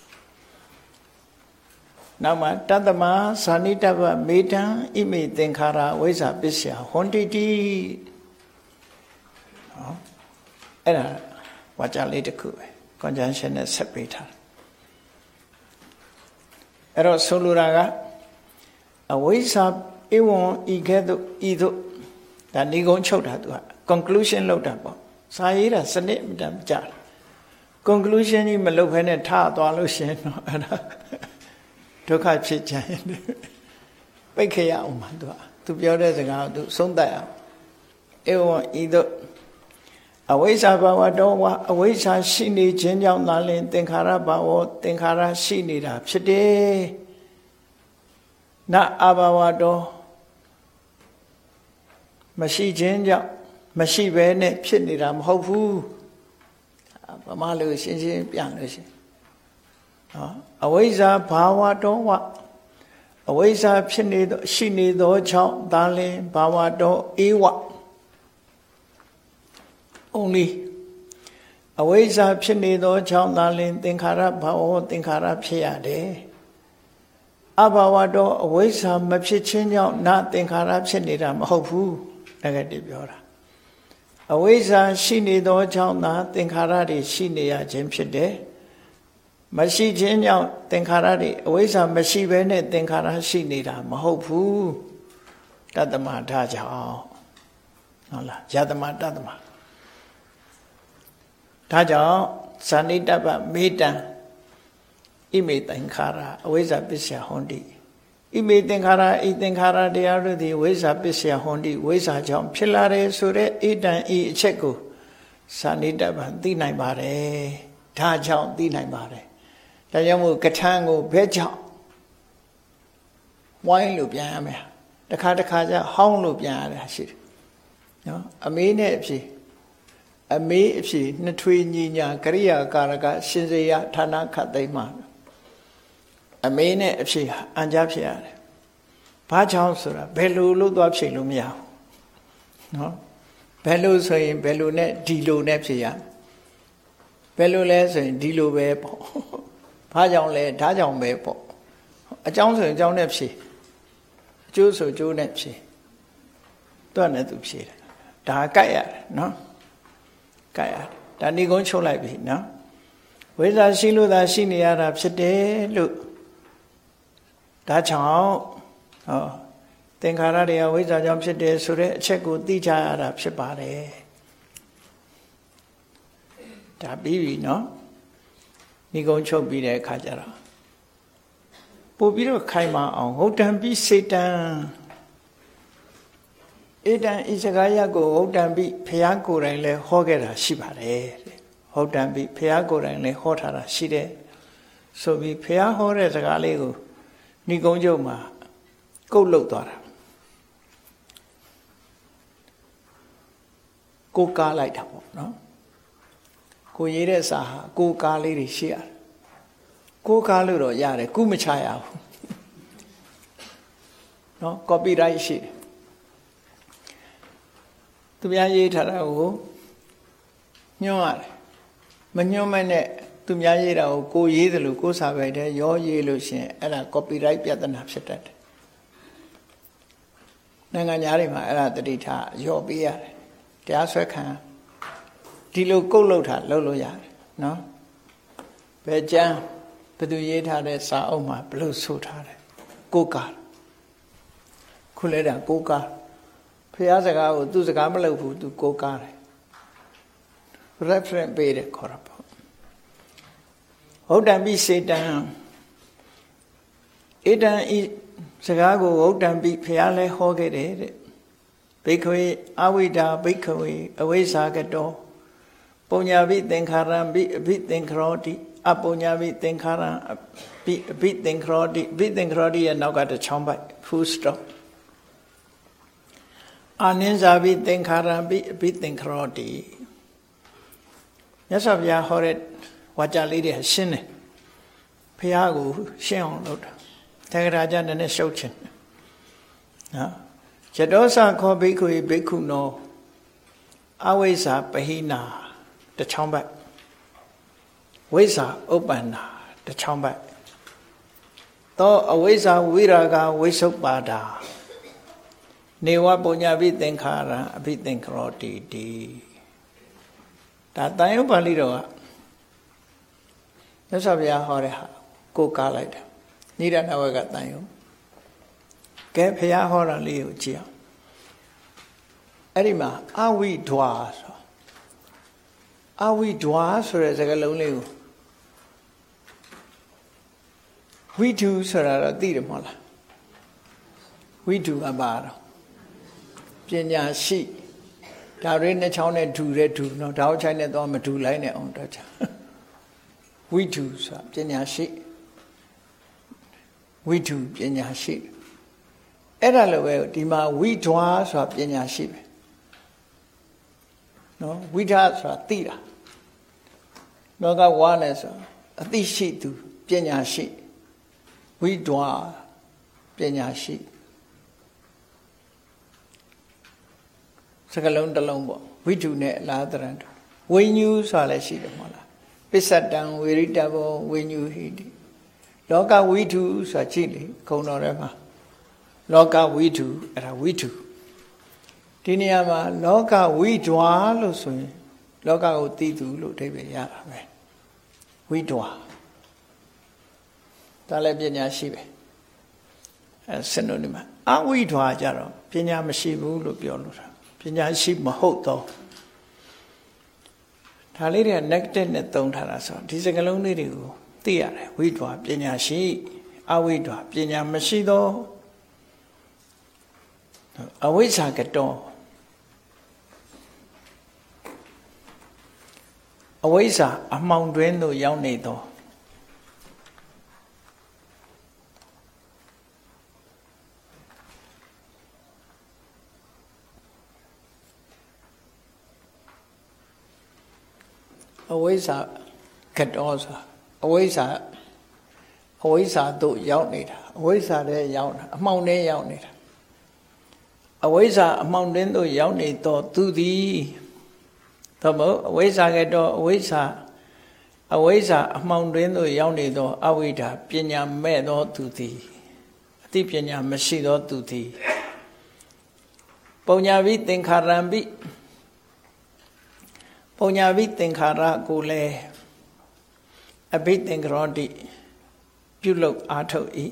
နောက်မှာတတ္တမဇာနိတ္တဗမေတံဣမိသင်္ခါရဝိဇ္ဇာပစ္စယဟွန်တိတိဟောအဲ့ဒါဝါကြလေးတစ်ခုပဲ conjunction နဲ့ဆက်ပေးထားအဲ့တော့ဆိုလိုတာကအဝိဇ္ဇာဧဝံဤကဲ့သို့ဤသို့ဒါဏီကုန်းချုပ်တာသူက conclusion လောက်တာပေါ့စာရေးတာစနစ်မတမ်းကြတယ် conclusion ကြီးမလုပ်ဘဲနဲ့ထသွားလို့ရှင်တော့အဲ့ဒါဒုက္ခဖြစ်ကြရင်ပိတ်ခရအောင်မှာသူကသူပြောတဲ့စကားကိုသူဆုံးသက်အောင်ဧဝံဤသို့အဝိဇ္ဇာဘာဝတောဝအဝိဇ္ဇာရှိနေခြင်းကြောင့်သာလျှင်သင်္ခါရဘာဝသင်္ခါရရှိနေတာဖြစ်တယ်နအဘာဝတောမရှိခြင်းကြောင့်မရှိဘဲနဲ့ဖြစ်နေတာမဟုတ်ဘူးဗမာလူရှင်းရှင်းပြန်လို့ရှိရင်နော်အဝိဇ္ဇာဘာဝတောဝအဝိဇ္ဇာဖြစ်နေသောရှိနေသောကြောင့်သာလျှင်ဘာဝတောဧဝonly အဝိဇ္ဇာဖြစ်နေသောကြောင့်သာလျှင်သင်္ခါရဘာဝသင်္ခါရဖြစ်ရတယ်အဘာဝတောအဝိဇ္ဇာမဖြစ်ခြင်းကြောင့်နာသင်္ခါရဖြစ်နေတာမဟုတ်ဘူးnegative ပြောတာအဝိဇ္ဇာရှိနေသောကြောင့်သာသင်္ခါရတွေရှိနေရခြင်းဖြစ်တယ်မရှိခြင်းကြောင့်သင်္ခါရတွေအဝိဇ္ဇာမရှိဘဲနဲ့သင်္ခါရရှိနေတာမဟုတ်ဘူးတတ္တမဒါကြောင့်ဟုတ်လားယတ္တမတတ္တမဒါကြောင့်ဇာနိတ္တပမေတံဣမေသင်္ခါရအဝိဇ္ဇာပစ္စယဟွန်တိဣမေသင်္ခါရဤသင်္ခါရတရားတို့သည်ဝိဇ္ဇာပစ္စယဟွန်တိဝိဇ္ဇာကြောင့်ဖြစ်လာတယ်ဆိုတဲ့ဣတံဤအချက်ကိုဇာနိတ္တပသိနိုင်ပါတယ်ဒါကြောင့်သိနိုင်ပါတယ်ဒါကြောင့်မို့ကထံကိုဘယ်ကြောင့်ဝိုင်းလို့ပြန်ရမယ်တခါတခါကျဟောင်းလို့ပြန်ရတာရှိတယ်နော်အမေးနဲ့အဖြေအမေးအဖြေနှစ်ထွေညီညာကရိယာကာရကရှင်စေယဌာနခတ်သိမ်းမှာအမေးနဲ့အဖြေအံကြားဖြစ်ရတယ်ဘာကြောင့်ဆိုတာဘယ်လိုလို့သွားဖြေလို့မရဘူးနော်ဘယ်လိုဆိုရင်ဘယ်လိုနဲ့ဒီလိုနဲ့ဖြေရဘယ်လိုလဲဆိုရင်ဒီလိုပဲပေါ့ဘာကြောင့်လဲဒါကြောင့်ပဲပေါ့အကြောင်းဆိုရင်အကြောင်းနဲ့ဖြေအကျိုးဆိုအကျိုးနဲ့ဖြေတွတ်နဲ့သူဖြေတယ်ဒါကတ်ရတယ်နော်ကတ်ရတယ်ဒါဏီကုန်းချုပ်လိုက်ပြီနော်ဝိဇ္ဇာရှိလို့သာရှိနေရတာဖြစ်တယ်လို့ဒါကြောင့်ဟောသင်္ခါရတွေဝိဇ္ဇာကြောင့်ဖြစ်တယ်ဆိုတဲ့အချက်ကိုသိကြရတာဖြစ်ပါတယ်ဒါပြီးပြီနော်ဏိကုံးချုပ်ပြီးတဲ့အခါကျတော့ပို့ပြီးတော့ခိုင်မာအောင်ဟုတ်တံပိစေတံဧတံဤစကားရပ်ကိုဟုတ်တံပိဘုရားကိုယ်တိုင်လည်းဟောခဲ့တာရှိပါတယ်တဲ့ဟုတ်တံပိဘုရားကိုယ်တိုင်လည်းဟောထားတာရှိတယ်ဆိုပြီးဘုရားဟောတဲ့စကားလေးကိုဏိကုံးချုပ်မှာကုတ်လုတ်သွားတာကိုကားလိုက်တာပေါ့နော်ကိုရေးတဲ့စာဟာကိုကားလေးတွေရှိရတယ်ကိုကားလို့တော့ရတယ်ကုမချရဘူးနော် copyright ရှိတယ်သူများရေးထားတာကိုညွှန်းရတယ်မညွှန်းမနဲ့သူများရေးတာကိုကိုရေးတယ်လို့ကိုစာပိုက်တဲ့ရောရေးလို့ရှင်အဲ့ဒါ copyright ပြဿနာဖြစ်တတ်တယ်နိုင်ငံသားတွေမှာအဲ့ဒါတတိထားရောပေးရတယ်တရားဆွဲခံဒီလိုကုတ်လုတ်တာလုပ်လို့ရတယ်နော်ဘယ်ကျမ်းဘယ်သူရေးထားတဲ့စာအုပ်မှာဘယ်လိုဆိုထားတယ်ကိုကားခုလဲတာကိုကားဖျားစကားကိုသူစကားမလုပ်ဘူးသူကိုကားတယ် reference ပေးတယ်ခေါ်တာပေါ့ဟုတ်တံပိစေတံဧတံဤစကားကိုဟုတ်တံပိဖျားလဲဟောခဲ့တယ်တဲ့ဘိက္ခဝေအဝိဒါဘိက္ခဝေအဝိဇ္ဇာကတောပုညဘိသင်္ခါရံဘိအဘိသင်္ခရောတိအပုညဘိသင်္ခါရံဘိအဘိသင်္ခရောတိဘိသင်္ခရောတိရဲ့နောက်ကတစ်ချောင်းပိုက် full stop အာနိဇာဘိသင်္ခါရံဘိအဘိသင်္ခရောတိမြတ်စွာဘုရားဟောတဲ့ဝါကြလေးတွေရှင်းတယ်ဘုရားကိုရှင်းအောင်လုပ်တာတေဂရာကြနည်းနည်းရှုပ်ချင်နော်ယတောသခောဘိက္ခုဘိက္ခုနောအဝိဇ္ဇာပဟိနာတချောင်းဘက်ဝိဇ္ဇာဥပ္ပန္နာတချောင်းဘက်သောအဝိဇ္ဇာဝိရာဂဝိသုပ္ပါဒာနေဝပုညဘိသင်္ခါရံအဘိသင်္ခရောတိတိဒါတန်ရုပ်ပါဠိတော်ကမြတ်စွာဘုရားဟောတဲ့ဟာကိုကားလိုက်တယ်နိဒာနဝကတန်ရုပ်ကဲဘုရားဟောတာလေးကိုကြည့်အောင်အဲ့ဒီမှာအဝိဒွါဆိုအဝိဒွါဆိုတဲ့စကားလုံးလေးကိုဝိတုဆိုတာတော့သိတယ်မဟုတ်လားဝိတုကပါတော့ပညာရှိဒါတွေနှစ်ချောင်းနဲ့ဓူတဲ့ဓူနော်ဓာတ်ချိုင်းနဲ့တော့မဓူလိုက်နဲ့အောင်တော့ချာဝိတုဆိုတာပညာရှိဝိတုပညာရှိအဲ့ဒါလိုပဲဒီမှာဝိဒွါဆိုတာပညာရှိပဲနော်ဝိဓာဆိုတာသိတာနောကဝါနဲ့ဆိုအသိရှိသူပညာရှိဝိဒွါပညာရှိစကလုံးတစ်လုံးပေါ့ဝိတုနဲ့အလားတရံဝိညူဆိုတာလည်းရှိတယ်မဟုတ်လားပစ္စတံဝေရိတဘောဝိညူဟိတိလောကဝိတုဆိုတာကြည့်လေခုံတော်ထဲမှာလောကဝိတုအဲ့ဒါဝိတုဒီနေရာမှာလောကဝိဒွါလို့ဆိုရင်လောကကိုသိသူလို့အဓိပ္ပာယ်ရတာပဲဝိဒွါဒါလည်းပညာရှိပဲအဲစနုဒီမှာအဝိဒွါကြတော့ပညာမရှိဘူးလို့ပြောလို့တာပညာရှိမဟုတ်တော့ဒါလေးတွေက negative နဲ့သုံးထားတာဆိုဒီစကားလုံးလေးတွေကိုသိရတယ်ဝိဒွါပညာရှိအဝိဒွါပညာမရှိတော့အဝိဇ္ဇာကတောအဝိဇ္ဇာအမှောင်တွင်သို့ရောက်နေသောအဝိဇ္ဇာကတောဆိုအဝိဇ္ဇာအဝိဇ္ဇာသို့ရောက်နေတာအဝိဇ္ဇာထဲရောက်တာအမှောင်ထဲရောက်နေတာအဝိဇ္ဇာအမှောင်တွင်သို့ရောက်နေသောသူသည်သို့မဟုတ်အဝိဇ္ဇာကတောအဝိဇ္ဇာအဝိဇ္ဇာအမှောင်တွင်သို့ရောက်နေသောအဝိဒ္ဓပညာမဲ့သောသူသည်အသိပညာမရှိသောသူသည်ပုညဘိသင်္ခါရံဘိပုညဘိသင်္ခါရကိုလည်းအဘိသင်္ခရောတိပြုလုပ်အားထုတ်၏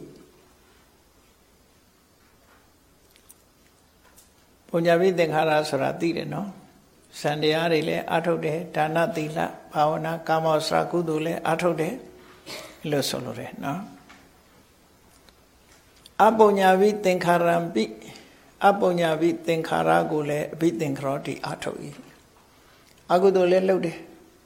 ပုညဘိသင်္ခါရဆိုတာသိတယ်နော်စံတရားတွေလည်းအားထုတ်တယ်ဒါနသီလဘာဝနာကာမောစရာကုသိုလ်လည်းအားထုတ်တယ်လို့ဆိုလိုတယ်နော်အပုညာဝိသင်္ခါရံပိအပုညာဝိသင်္ခါရကိုလည်းအဘိသင်္ခရောတိအထုတ်၏အကုသိုလ်လည်းလုပ်တယ်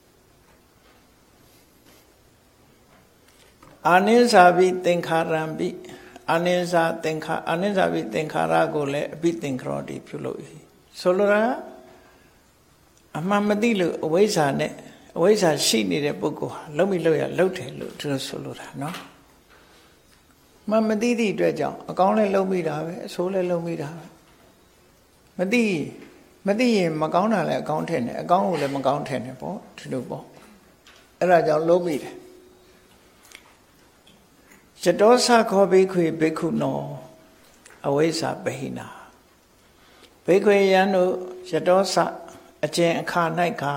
အာနိသဝိသင်္ခါရံပိအာနိသသင်္ခါအာနိသဝိသင်္ခါရကိုလည်းအဘိသင်္ခရောတိပြုလုပ်၏ဆိုလိုတာအမှန်မသိလို့အဝိဇ္ဇာနဲ့အဝိဇ္ဇာရှိနေတဲ့ပုဂ္ဂိုလ်ဟာလုံးမိလို့ရလုံးတယ်လို့သူတို့ဆိုလိုတာနော်မှန်မသိသည့်အတွက်ကြောင့်အကောင်းလည်းလုံးမိတာပဲအဆိုးလည်းလုံးမိတာပဲမသိမသိရင်မကောင်းတာလည်းအကောင်းထင်တယ်အကောင်းကိုလည်းမကောင်းထင်တယ်ပေါ့ဒီလိုပေါ့အဲ့ဒါကြောင့်လုံးမိတယ်ယတောသခောဘိက္ခွေဘိက္ခုနောအဝိဇ္ဇာပဟိနာဘိက္ခွေယံတို့ယတောသအကျင့်အခါ၌က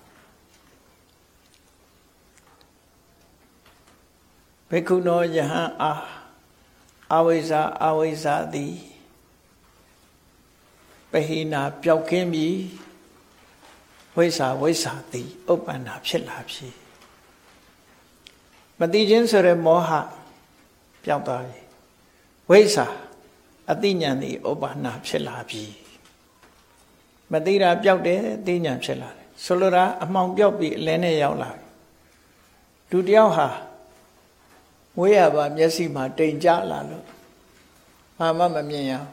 ဘိက္ခုနောယဟံအာအဝိဇ္ဇာအဝိဇ္ဇာသည်ပဟိနာပျောက်ကင်းပြီဝိဇ္ဇာဝိဇ္ဇာသည်ဥပ္ပန္နာဖြစ်လာပြီမသိခြင်းဆိုတဲ့မောဟပျောက်သွားပြီဝိဇ္ဇာအသိဉာဏ်သည်ဥပ္ပန္နာဖြစ်လာပြီမသိတာပျောက်တယ်အသိဉာဏ်ဖြစ်လာတယ်ဆိုလိုတာအမှောင်ပျောက်ပြီးအလင်းနဲ့ရောက်လာပြီလူတယောက်ဟာဝေးရပါမျက်စိမှာတိမ်ကြလာလို့ဘာမှမမြင်ရ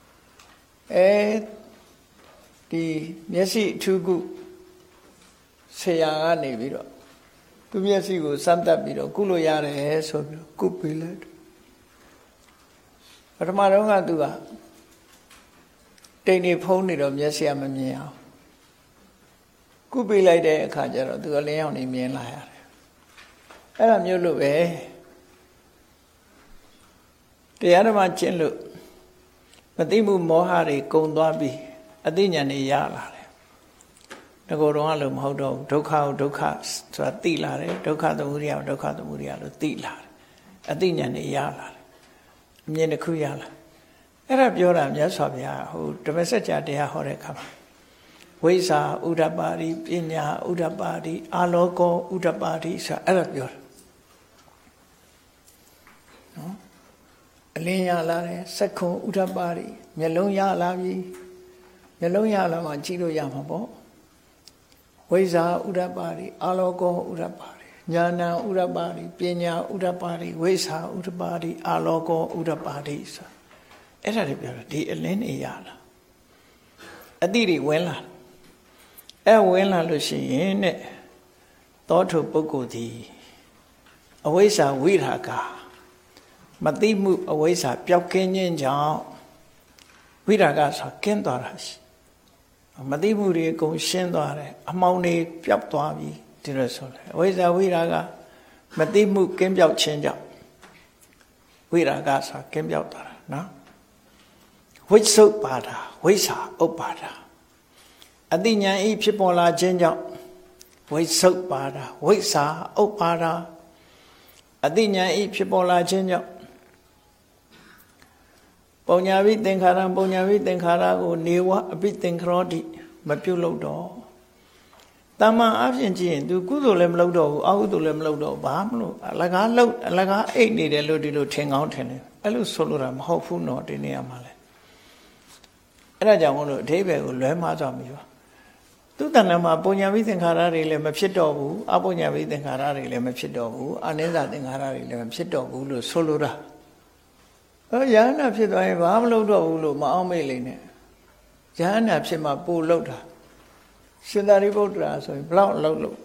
အဲဒီမျက်စိအထူးကုဆရာကနေပြီးတော့သူမျက်စိကိုစမ်းသပ်ပြီးတော့ကုလို့ရတယ်ဆိုပြီးတော့ကုပေးလိုက်ပထမတော့ကသူကတိမ်နေဖုံးနေတော့မျက်စိကမမြင်အောင်ကုပေးလိုက်တဲ့အခါကျတော့သူကလင်းအောင်နေမြင်လာရတယ်အဲ့ဒါမျိုးလို့ပဲတရားဓမ္မကျင့်လို့မသိမှုမောဟတွေကုန်သွားပြီးအသိဉာဏ်တွေရလာတယ်တကောတော့အလိုမဟုတ်တော့ဒုက္ခကိုဒုက္ခဆိုတာသိလာတယ်ဒုက္ခသမုဒယကိုဒုက္ခသမုဒယလို့သိလာတယ်အသိဉာဏ်တွေရလာတယ်အမြင်တစ်ခုရလာအဲ့ဒါပြောတာမြတ်စွာဘုရားဟိုဓမ္မစကြာတရားဟောတဲ့အခါမှာဝိဇ္ဇာဥဒ္ဓပါတိပညာဥဒ္ဓပါတိအာလောကောဥဒ္ဓပါတိဆိုအဲ့ဒါပြောတယ်နော်အလင်းရလာတယ်စက္ခုံဥဒ္ဓပါတိမျက်လုံးရလာပြီမျက်လုံးရလာမှကြည့်လို့ရမှာပေါ့ဝိဇ္ဇာဥဒ္ဓပါတိအာလောကောဥဒ္ဓပါတိဉာဏံဥဒ္ဓပါတိပညာဥဒ္ဓပါတိဝိဇ္ဇာဥဒ္ဓပါတိအာလောကောဥဒ္ဓပါတိဆိုအဲ့ဒါတွေပြောတယ်ဒီအလင်းနေရလာအတိတွေဝင်လာအဲဝင်လာလို့ရှိရင်တဲ့သောထုပုဂ္ဂိုလ်ဒီအဝိဇ္ဇာဝိရာဂမသိမှုအဝိဇ္ဇာပျောက်ကင်းခြင်းကြောင့်ဝိရာဂဆိုကင်းသွားတာရှိမသိမှုတွေအကုန်ရှင်းသွားတယ်အမှောင်တွေပျောက်သွားပြီဒီလိုဆိုတယ်အဝိဇ္ဇာဝိရာဂမသိမှုကင်းပျောက်ခြင်းကြောင့်ဝိရာဂဆိုကင်းပျောက်သွားတာနော်ဝိသုပ္ပါဒာဝိဇ္ဇာဥပ္ပါဒာအတိညာဤဖြစ်ပေါ်လာခြင်းကြောင့်ဝိသုပ္ပါဒာဝိဇ္ဇာဥပ္ပါဒာအတိညာဤဖြစ်ပေါ်လာခြင်းကြောင့်ပုံညာဝိသင်္ခါရံပုံညာဝိသင်္ခါရကိုနေဝအပိသင်္ခရောတိမပြုတ်လို့တော့တမန်အဖြစ်ကြည့်ရင် तू ကုသိုလ်လည်းမလုပ်တော့ဘူးအကုသိုလ်လည်းမလုပ်တော့ဘာမလို့အလကားလှုပ်အလကားအိတ်နေတယ်လို့ဒီလိုထင်ကောင်းထင်တယ်အဲ့လိုဆိုလိုတာမဟုတ်ဘူးနော်ဒီနေရာမှာလဲအဲ့ဒါကြောင့်မို့လို့အဓိပ္ပာယ်ကိုလွဲမှားသွားပြီပါသူတဏ္ဍာမှာပုံညာဝိသင်္ခါရတွေလည်းမဖြစ်တော့ဘူးအပုံညာဝိသင်္ခါရတွေလည်းမဖြစ်တော့ဘူးအနိစ္စသင်္ခါရတွေလည်းမဖြစ်တော့ဘူးလို့ဆိုလိုတာအဲယဟနာဖြစ်သွားရင်ဘာမလုပ်တော့ဘူးလို့မအောင်မေ့လိမ့်နဲ့ယဟနာဖြစ်မှပို့လို့တာရှင်သာရိပုတ္တရာဆိုရင်ဘလောက်လှုပ်လို့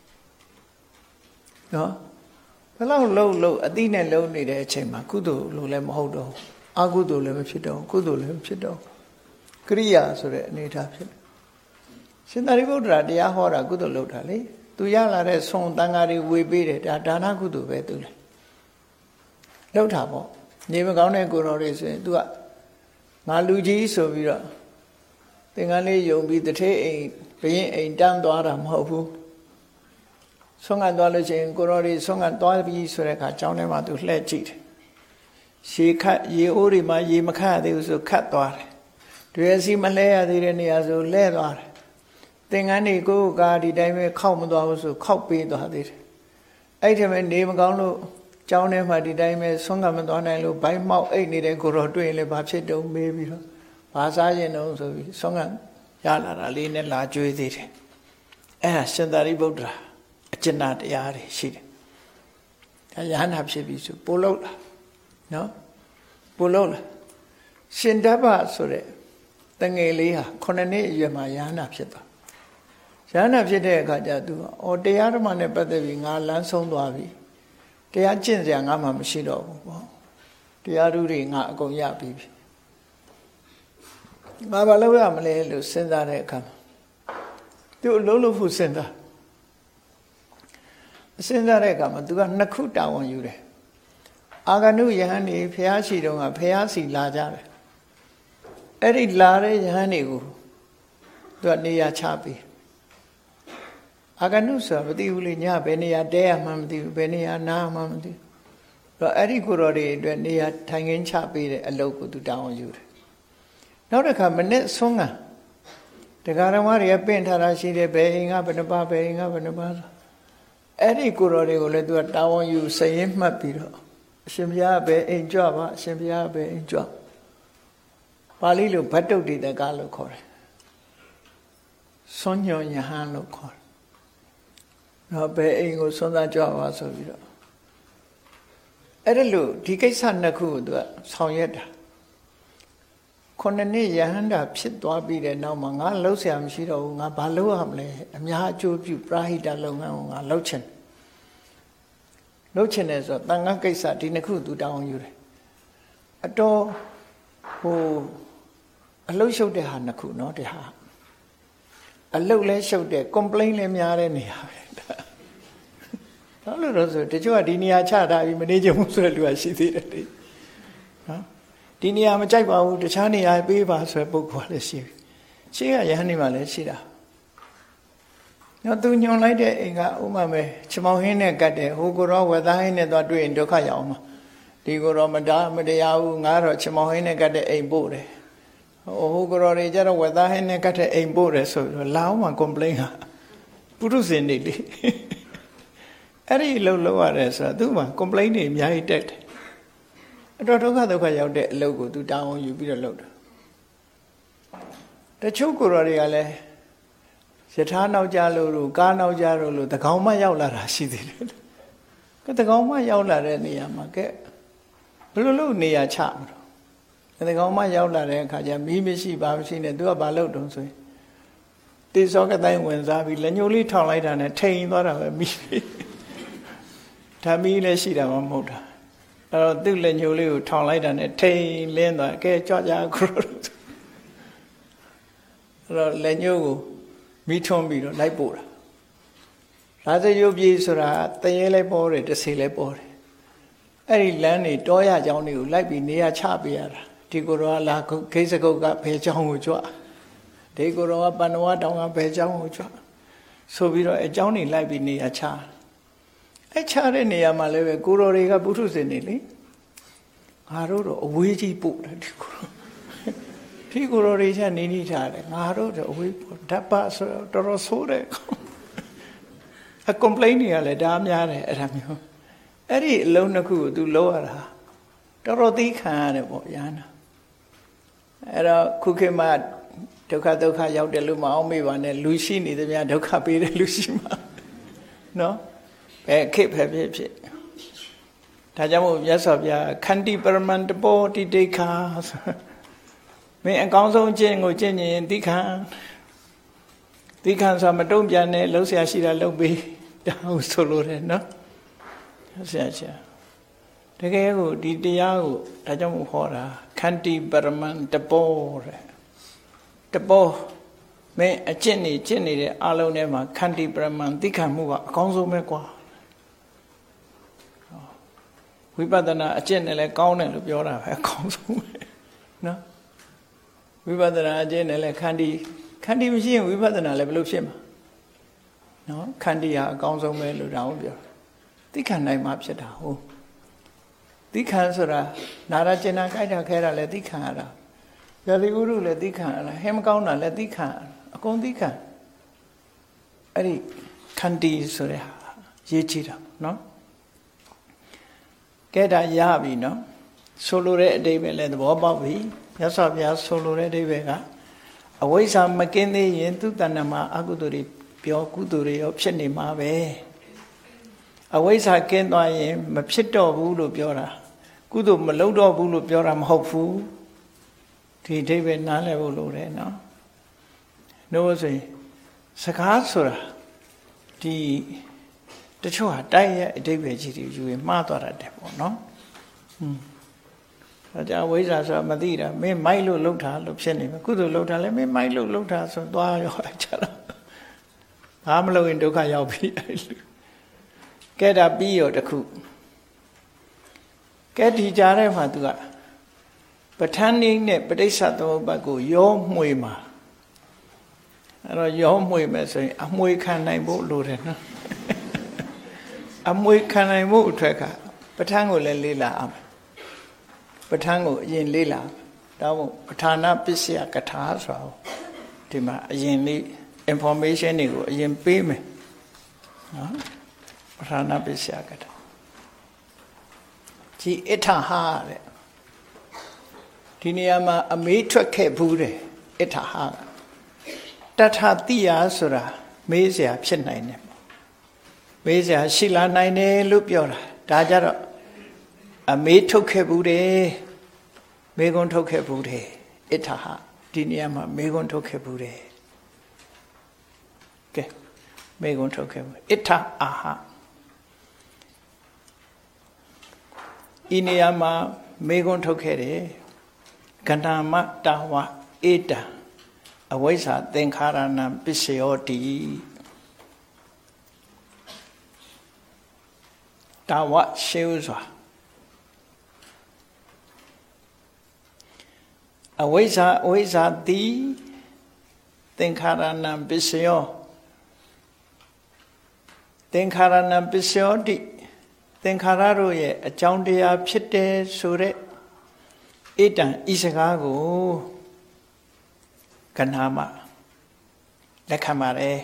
နော်ဘလောက်လှုပ်လို့အတိနဲ့လုံးနေတဲ့အချိန်မှာကုသိုလ်လို့လည်းမဟုတ်တော့အကုသိုလ်လည်းမဖြစ်တော့ကုသိုလ်လည်းမဖြစ်တော့ကရိယာဆိုတဲ့အနေထားဖြစ်တယ်ရှင်သာရိပုတ္တရာတရားဟောတာကုသိုလ်လုပ်တာလေသူရလာတဲ့ဆွန်တန်ဃာတွေဝေပေးတယ်ဒါဒါနကုသိုလ်ပဲသူလေလုပ်တာပေါ့နေမကောင်းတဲ့ကိုယ်တော်တွေဆိုရင် तू ကငါလူကြီးဆိုပြီးတော့သင်္ကန်းလေးယုံပြီးတထေးအိမ်ဘရင်အိမ်တန်းသွားတာမဟုတ်ဘူးဆွမ်းကသွားလို့ရှိရင်ကိုယ်တော်တွေဆွမ်းကသွားပြီးဆိုတဲ့အခါကျောင်းထဲမှာ तू လှည့်ကြည့်တယ်ရှေခတ်ရေအိုးတွေမှာရေမခတ်သေးဘူးဆိုခတ်သွားတယ်တွေစီမလဲရသေးတဲ့နေရာဆိုလဲသွားတယ်သင်္ကန်းတွေကိုယ်ကာဒီတိုင်းပဲခောက်မသွားဘူးဆိုခောက်ပေးသွားသေးတယ်အဲ့ဒီမှာနေမကောင်းလို့ကျောင်းထဲမှာဒီတိုင်းပဲဆွမ်းကမသွားနိုင်လို့ဘိုင်းမောက်အိတ်နေတဲ့ကိုရောတွေ့ရင်လည်းဘာဖြစ်တုံးမေးပြီးတော့ဘာစားရင်တုံးဆိုပြီးဆွမ်းကရလာတာလေးနဲ့လာကြွေးသေးတယ်အဲ့ဒါရှင်သာရိပုတ္တရာအကျဉ်းတရားတွေရှိတယ်ဒါရဟန္တာဖြစ်ပြီဆိုပို့လို့လားနော်ပို့လို့လားရှင်ဓဗ္ဗဆိုတဲ့တငယ်လေးဟာခုနှစ်နှစ်အရွယ်မှာရဟန္တာဖြစ်သွားရဟန္တာဖြစ်တဲ့အခါကျသူအော်တရားဓမ္မနဲ့ပတ်သက်ပြီးငါလမ်းဆုံးသွားပြီတရားကျင့်စရာငါမှမရှိတော့ဘူးပေါ့တရားဓုတွေငါအကုန်ရပြီငါဘာလုပ်ရမလဲလို့စဉ်းစားတဲ့အခါသူအလုံးလို့ဖို့စဉ်းစားစဉ်းစားတဲ့အခါမှာသူကနှစ်ခုတာဝန်ယူတယ်အာဂနုယဟန်နေဖះရှိတော့ကဖះစီလာကြတယ်အဲ့ဒီလာတဲ့ယဟန်တွေကိုသူကနေရာချပေးအာဂနုဆိုတာမသိဘူးလေညဘယ်နေရာတဲရမှမသိဘူးဘယ်နေရာနားမှမသိဘူးတော့အဲ့ဒီကိုတော်တွေအတွက်နေရာထိုင်ခင်းချပေးတဲ့အလုပ်ကိုသူတာဝန်ယူတယ်နောက်တစ်ခါမနေ့ဆွမ်းကတရားဓမ္မတွေကပင့်ထားတာရှိတယ်ဘယ်အိမ်ကဘယ်နှပါဘယ်အိမ်ကဘယ်နှပါအဲ့ဒီကိုတော်တွေကိုလည်းသူကတာဝန်ယူစရင်မှတ်ပြီးတော့အရှင်ဘုရားပဲအိမ်ကြွပါအရှင်ဘုရားပဲအိမ်ကြွပါဠိလိုဘတ်တုတ်တိတကလို့ခေါ်တယ်ဆွမ်းညွန်ယဟန်လို့ခေါ်တယ်တော့ဘယ်အိမ်ကိုဆွမ်းသားကြွပါဆိုပြီးတော့အဲ့ဒါလို့ဒီကိစ္စနှစ်ခုကိုသူကဆောင်ရွက်တာခုနှစ်နှစ်ယဟန္တာဖြစ်သွားပြီးတဲ့နောက်မှာငါလှုပ်ဆရာမရှိတော့ဘူးငါဘာလုပ်ရမလဲအများအကျိုးပြုပရာဟိတလုပ်ငန်းကိုငါလုပ်ချင်လုပ်ချင်တယ်ဆိုတော့တန်ခါကိစ္စဒီနှစ်ခုသူတောင်းယူတယ်အတော်ဟိုအလုတ်ရှုပ်တဲ့ဟာနှစ်ခုเนาะတဲ့ဟာအလုတ်လဲရှုပ်တဲ့ complaint လဲများတဲ့နေရာပဲဘာလို့လဲဆိုတချို့ကဒီနေရာချထားပြီးမနေကြဘူးဆိုတဲ့လူကရှိသေးတယ်လေနော်ဒီနေရာမကြိုက်ပါဘူးတခြားနေရာပေးပါဆိုတဲ့ပုဂ္ဂိုလ်လည်းရှိပြီရှေ့ကရဟန်းနေမှလည်းရှိတာနော်သူညွန်လိုက်တဲ့အိမ်ကဥမာပဲချမောင်ဟင်းနဲ့ကတ်တယ်ဟိုကိုရောဝက်သားဟင်းနဲ့သွားတွေ့ရင်ဒုက္ခရောက်မှာဒီကိုရောမတားမတရားဘူးငါတော့ချမောင်ဟင်းနဲ့ကတ်တဲ့အိမ်ပို့တယ်ဟိုကိုရောတွေကျတော့ဝက်သားဟင်းနဲ့ကတ်တဲ့အိမ်ပို့တယ်ဆိုပြီးတော့လာအောင်မှ complain ဟာပုရုဇဉ်တွေလေအဲ့ဒီလှုပ်လှုပ်ရတယ်ဆိုတော့သူ့မှာ complain တွေအများကြီးတက်တယ်အတော်ဒုက္ခဒုက္ခရောက်တဲ့အလုပ်ကိုသူတောင်းယူပြီးတော့လုပ်တယ်တချို့ကိုယ်တော်တွေကလည်းယထာနောက်ကြလို့လို့ကားနောက်ကြလို့လို့တကောင်မှရောက်လာတာရှိသေးတယ်ကဲတကောင်မှရောက်လာတဲ့နေရာမှာကဲဘယ်လိုလုပ်နေရာချမှာတော့တကောင်မှရောက်လာတဲ့အခါကျမီးမရှိပါမရှိနဲ့သူကဘာလုပ်တုံးဆိုရင်တေဇောကတိုင်းဝင်စားပြီးလက်ညှိုးလေးထောင်လိုက်တာနဲ့ထိန်သွားတာပဲမီးဓာမီးလည်းရှိတာမှမဟုတ်တာအဲ့တော့သူ့လက်ညှိုးလေးကိုထောင်လိုက်တာနဲ့ထိန်လင်းသွားကဲကြွကြခရိုအဲ့တော့လက်ညှိုးကိုမိထွန်းပြီးတော့လိုက်ပို့တာရာဇယုတ်ပြည်ဆိုတာတရေလဲပေါ်တယ်တဆေလဲပေါ်တယ်အဲ့ဒီလမ်းတွေတောရကျောင်းတွေကိုလိုက်ပြီးနေရာချပေးရတာဒီကိုရောလာခိစကုတ်ကဘယ်ကျောင်းကိုကြွဒီကိုရောပန္နဝတောင်ကဘယ်ကျောင်းကိုကြွဆိုပြီးတော့အကျောင်းတွေလိုက်ပြီးနေရာချအဲ့ချတဲ့နေရာမှာလည်းပဲကိုရောတွေကပုထုဇဉ်တွေလေငါတို့တော့အဝေးကြီးပို့တယ်ဒီကိုရောဒီကိုယ်တော်တွေချက်နေနေထားတယ်ငါတို့တော့အဝေးဓာတ်ပါဆိုတော့တော်တော်ဆိုးတယ်အ complain တွေကလည်းဒါများတယ်အဲ့ဒါမျိုးအဲ့ဒီအလုံးတစ်ခုကို तू လောက်ရတာတော်တော်သိခံရတယ်ပေါ့ဗျာနာအဲ့တော့ခုခေတ်မှာဒုက္ခဒုက္ခရောက်တယ်လို့မအောင်မေ့ပါနဲ့လူရှိနေသမျှဒုက္ခပေးတယ်လူရှိမှာနော်ဘယ်ခေတ်ပဲဖြစ်ဖြစ်ဒါကြောင့်မို့မြတ်စွာဘုရားခန္တီပရမန္တပောတိဒိဋ္ဌာမင်းအကောင်းဆုံးကျင့်ကိုကျင့်ရင်သီခံသီခံဆိုမတုံ့ပြန်နဲ့လှုပ်ရှားရှိတာလှုပ်ပြီးတောင်းဆိုလို့တယ်နော်ဆရာဆရာတကယ်ကိုဒီတရားကိုဒါကြောင့်မို့ဟောတာခန္တီပရမန်တပောတဲ့တပောမင်းအကျင့်နေကျင့်နေတဲ့အလုံးထဲမှာခန္တီပရမန်သီခံမှုကအကောင်းဆုံးပဲကွာဝိပဿနာအကျင့်နဲ့လည်းကောင်းတယ်လို့ပြောတာပဲအကောင်းဆုံးပဲနော်ဝိပဿနာအကျင့်နဲ့လည်းခန္တီခန္တီမရှိရင်ဝိပဿနာလည်းဘယ်လိုဖြစ်မှာနော်ခန္တီဟာအကောင်းဆုံးပဲလို့တောင်းပြောသိခံနိုင်မှဖြစ်တာဟုတ်သိခံဆိုတာနာရကျင်နာကြိုက်တာခဲတာလည်းသိခံရတာရလီဥရုလည်းသိခံရတာဟဲမကောင်းတာလည်းသိခံရတာအကုန်သိခံအဲ့ဒီခန္တီဆိုတဲ့ဟာရေးကြည့်တာနော်ကဲဒါရပြီနော်ဆိုလိုတဲ့အဓိပ္ပာယ်လည်းသဘောပေါက်ပြီမြတ်စွာဘုရားဆိုလိုတဲ့အဓိပ္ပာယ်ကအဝိဇ္ဇာမကင်းသေးရင်သူ့တဏ္ဍမှာအကုသိုလ်တွေပြောကုသိုလ်တွေရောဖြစ်နေမှာပဲအဝိဇ္ဇာကင်းသွားရင်မဖြစ်တော့ဘူးလို့ပြောတာကုသိုလ်မလုပ်တော့ဘူးလို့ပြောတာမဟုတ်ဘူးဒီအဓိပ္ပာယ်နားလည်ဖို့လိုတယ်နော်လို့ဆိုရင်စကားဆိုတာဒီတချို့ဟာတိုက်ရဲ့အဓိပ္ပာယ်ကြီးတွေယူရင်မှားသွားတတ်တယ်ပေါ့နော်อืมအဲကြောင့်ဝိဇ္ဇာဆိုတာမသိတာမင်းမိုက်လို့လှုပ်တာလို့ဖြစ်နေမှာကုသိုလ်လှုပ်တာလည်းမင်းမိုက်လို့လှုပ်တာဆိုသွားရောကြတော့ဘာမလုပ်ရင်ဒုက္ခရောက်ပြီအဲ့လိုကဲဒါပြီးရောတခုကဲဒီကြားထဲမှာသူကပဋ္ဌာန်းနည်းနဲ့ပဋိစ္စသမုပ္ပါဒ်ကိုရောမှွေမှာအဲ့တော့ရောမှွေမယ်ဆိုရင်အမွေခံနိုင်ဖို့လိုတယ်နော်အမွေခံနိုင်ဖို့အတွက်ကပဋ္ဌာန်းကိုလည်းလေ့လာအောင်ပဋ္ဌာန်းကိုအရင်လေ့လာဒါမို့ပဋ္ဌာနာပစ္စယကထာဆိုတော့ဒီမှာအရင်လေး information တွေကိုအရင်ပေးမယ်နော်ပဋ္ဌာနာပစ္စယကထာဒီအထဟာတဲ့ဒီနေရာမှာအမေးထွက်ခဲ့ဘူးတယ်အထဟာတထတိယဆိုတာမေးစရာဖြစ်နိုင်တယ်မေးစရာရှိလာနိုင်တယ်လို့ပြောတာဒါကြတော့အမေးထုတ်ခဲ့ဘူးတယ်မေးခွန်းထုတ်ခဲ့ဘူးတယ်အထဟာဒီနေရာမှာမေးခွန်းထုတ်ခဲ့ဘူးတယ်ကဲမေးခွန်းထုတ်ခဲ့ဘူးအထအာဟဤနေရာမှာမေးခွန်းထုတ်ခဲ့တယ်ကဏ္ဍမတာဝဧတံအဝိဇ္ဇာသင်္ခါရဏံပစ္စယောတိတာဝရှေးဥစွာအဝိဇ္ဇာအဝိဇ္ဇာတိသင်္ခါရဏံပစ္စယောသင်္ခါရဏံပစ္စယောတိသင်္ခါရတို့ရဲ့အကြောင်းတရားဖြစ်တယ်ဆိုတဲ့ဧတံဤစကားကိုကဏ္ဍမလက်ခံပါတယ်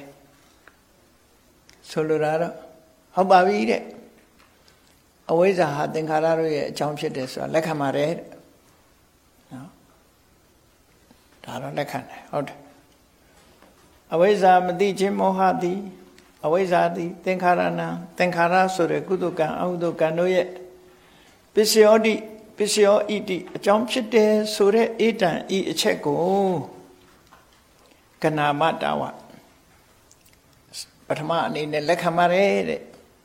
ဆိုလိုတာတော့ဟုတ်ပါပြီတဲ့အဝိဇ္ဇာဟာသင်္ခါရတို့ရဲ့အကြောင်းဖြစ်တယ်ဆိုတာလက်ခံပါတယ်နော်ဒါတော့လက်ခံတယ်ဟုတ်တယ်အဝိဇ္ဇာမသိခြင်းမောဟသည်အဝိဇ္ဇာသည်သင်္ခါရဏသင်္ခါရဆိုတဲ့ကုသကံအကုသကံတို့ရဲ့ပစ္စယောတိပစ္စယောဣတိအကြောင်းဖြစ်တယ်ဆိုတဲ့ဧတံဤအချက်ကိုကဏမတာဝပထမအနေနဲ့လက်ခံပါတယ်တဲ့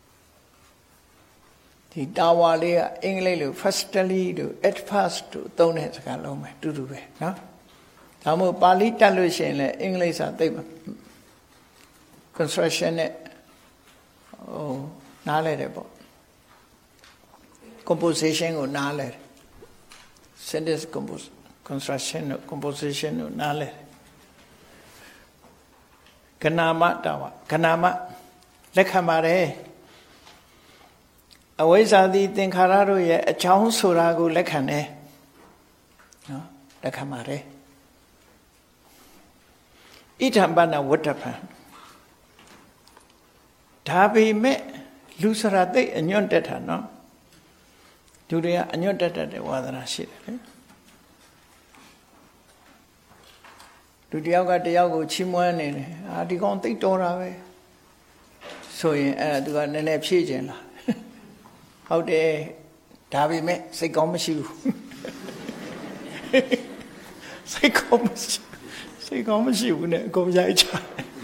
ဒီတာဝါလေးကအင်္ဂလိပ်လို firstly လို့ at first လို့သုံးတဲ့စကားလုံးပဲတူတူပဲနော်ဒါမှမဟုတ်ပါဠိတတ်လို့ရှိရင်လည်းအင်္ဂလိပ်စာသိမှာ construction နဲ့ဟိုနားလဲတယ်ပေါ့ composition ကိုနားလဲတယ် sentence compose construction နဲ့ composition ကိုနားလဲကဏမတာဝကဏမလက်ခံပါတယ်အဝိဇ္ဇာတိသင်္ခါရတို့ရဲ့အကြောင်းဆိုတာကိုလက်ခံတယ်နော်လက်ခံပါတယ်ဣထံပနဝတ္တဖံဒါပေမဲ့လူစရာသိအညွန့်တက်တာနော်လူတွေကအညွန့်တက်တတ်တဲ့ဝါဒနာရှိတယ်လေလူတယောက်ကတယောက်ကိုချီးမွမ်းနေတယ်အာဒီကောင်သိတော်တာပဲဆိုရင်အဲ့ဒါသူကနည်းနည်းဖြည့်ခြင်းလားဟုတ်တယ်ဒါပေမဲ့စိတ်ကောင်းမရှိဘူးစိတ်ကောင်းမရှိစိတ်ကောင်းမရှိဘူးနဲ့အကုန်ရိုက်ချ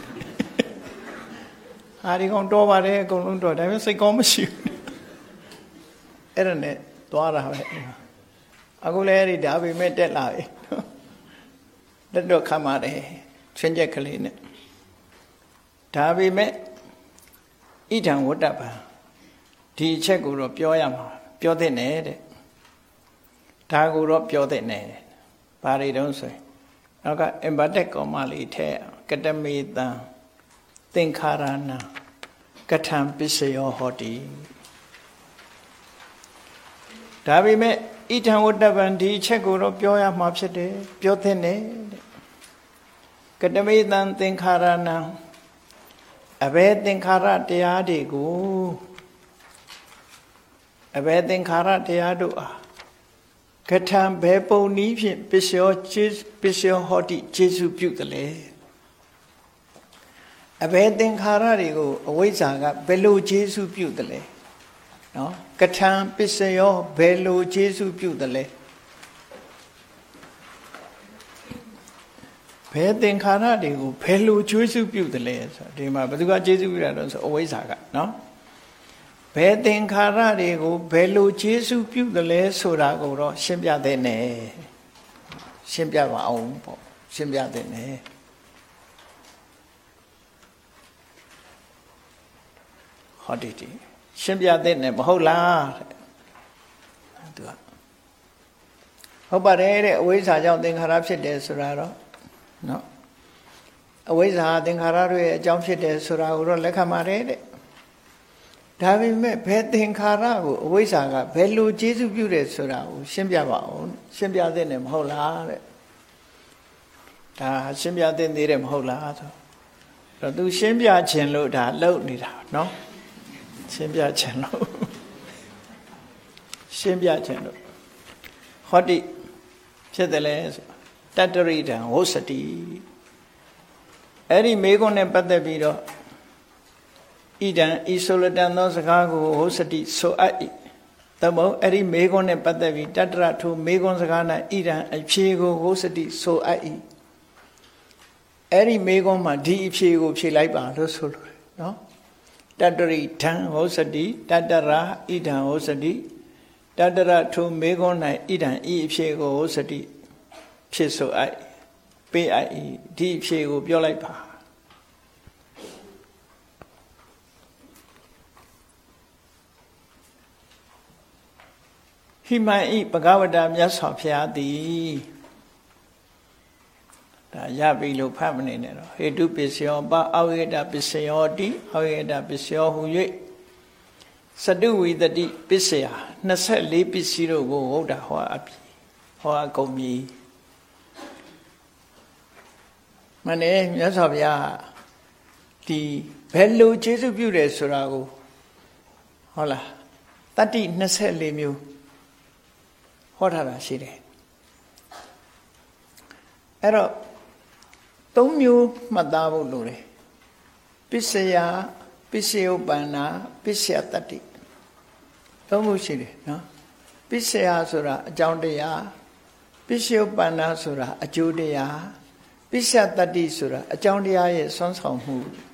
အာဒီကောင်တော်ပါတယ်အကုန်လုံးတော်ဒါပေမဲ့စိတ်ကောင်းမရှိဘူးအဲ့ဒါနဲ့သွားတာပဲအခုလည်းအဲ့ဒီဒါပေမဲ့တက်လာပြီလက်တော့ခမ်းပါတယ်ချွင်းချက်ကလေးနဲ့ဒါပေမဲ့ဣဒံဝတ္တပံဒီအချက်ကိုတော့ပြောရမှာပြောသင့်တယ်တဲ့ဒါကိုတော့ပြောသင့်တယ်ဘာတွေတုံးဆိုရင်နောက်က inverted comma လေးထည့်ကတမေတံသင်္ခါရဏကထံပစ္စယောဟောတိဒါပေမဲ့ဣထံဝတ္တပံဒီအချက်ကိုတော့ပြောရမှာဖြစ်တယ်ပြောသင့်တယ်တဲ့ကတမေတံသင်္ခါရဏအဘယ်သင်္ခါရတရားတွေကိုအဘယ်သင်္ခါရတရားတို့အားကထံဘယ်ပုံနည်းဖြင့်ပစ္စယောပစ္စယောဟောတိကျေစုပြုသလဲအဘယ်သင်္ခါရတွေကိုအဝိဇ္ဇာကဘယ်လိုကျေစုပြုသလဲနော်ကထံပစ္စယောဘယ်လိုကျေစုပြုသလဲဘယ်သင်္ခါရတွေကိုဘယ်လိုကျေစုပြုသလဲဆိုဒီမှာဘယ်သူကကျေစုပြုတာတော့ဆိုအဝိဇ္ဇာကနော်ဘယ်သင်္ခါရတွေကိုဘယ်လိုကျေစုပြုသလဲဆိုတာကိုတော့ရှင်းပြတဲ့နဲ့ရှင်းပြပါအောင်ပေါ့ရှင်းပြတဲ့နဲ့ဟောဒီဒီရှင်းပြတဲ့နဲ့မဟုတ်လားသူကဟုတ်ပါတယ်တဲ့အဝိဇ္ဇာကြောင့်သင်္ခါရဖြစ်တယ်ဆိုတာတော့နော်အဝိဇ္ဇာသင်္ခါရတွေအကြောင်းဖြစ်တယ်ဆိုတာကိုတော့လက်ခံပါတယ်တဲ့ဒါပေမဲ့ဘယ်သင်္ခါရကိုအဝိဇ္ဇာကဘယ်လိုကျေစုပြုတယ်ဆိုတာကိုရှင်းပြပါအောင်ရှင်းပြတဲ့နဲ့မဟုတ်လားတဲ့ဒါရှင်းပြတဲ့သေးတယ်မဟုတ်လားဆိုတော့သူရှင်းပြခြင်းလို့ဒါလှုပ်နေတာနော်ရှင်းပြခြင်းလို့ရှင်းပြခြင်းလို့ဟောတိဖြစ်တယ်လဲဆိုတတ္တရိတံဝုစတိအဲ့ဒီမေခွန်းနဲ့ပတ်သက်ပြီးတော့ဣဒံဤဆိုလတန်သောစကားကိုဝုစတိဆိုအပ်၏သမုံအဲ့ဒီမေခွန်းနဲ့ပတ်သက်ပြီးတတ္တရထုမေခွန်းစကား၌ဣဒံအဖြေကိုဝုစတိဆိုအပ်၏အဲ့ဒီမေခွန်းမှာဒီအဖြေကိုဖြေလိုက်ပါလို့ဆိုလို့နော်တတ္တရိထံဝုစတိတတ္တရာဣဒံဝုစတိတတ္တရထုမေခွန်း၌ဣဒံဤအဖြေကိုဝုစတိဖြစ်ဆိုအပ်ပေးအပ်ဒီအဖြေကိုပြောလိုက်ပါဟိမံဤဘဂဝတာမြတ်စွာဘုရားသည်ဒါရပြီလို့ဖတ်မနေနဲ့တော့ဟေတုပစ္စယောပအောဝေတပစ္စယောတိအောဝေတပစ္စယောဟူ၍စတုဝိတတိပစ္စယနှစ်ဆယ့်လေးပစ္စည်းတို့ကိုဟုတ်တာဟောအပြီဟောအကုန်ပြီမနေ့မြတ်စွာဘုရားဒီဘယ်လိုကျေစုပြုတယ်ဆိုတာကိုဟုတ်လားတတ္တိနှစ်ဆယ့်လေးမျိုးဟောထားတာရှိတယ်အဲ့တော့သုံးမျိုးမှတ်သားဖို့လိုတယ်ပစ္စယပစ္စယုပ္ပန္နာပစ္စယတတ္တိသုံးမျိုးရှိတယ်နော်ပစ္စယဆိုတာအကြောင်းတရားပစ္စယုပ္ပန္နာဆိုတာအကျိုးတရားပစ္စယတတ္တိဆိုတာအကြောင်းတရားရဲ့စွမ်းဆောင်မှု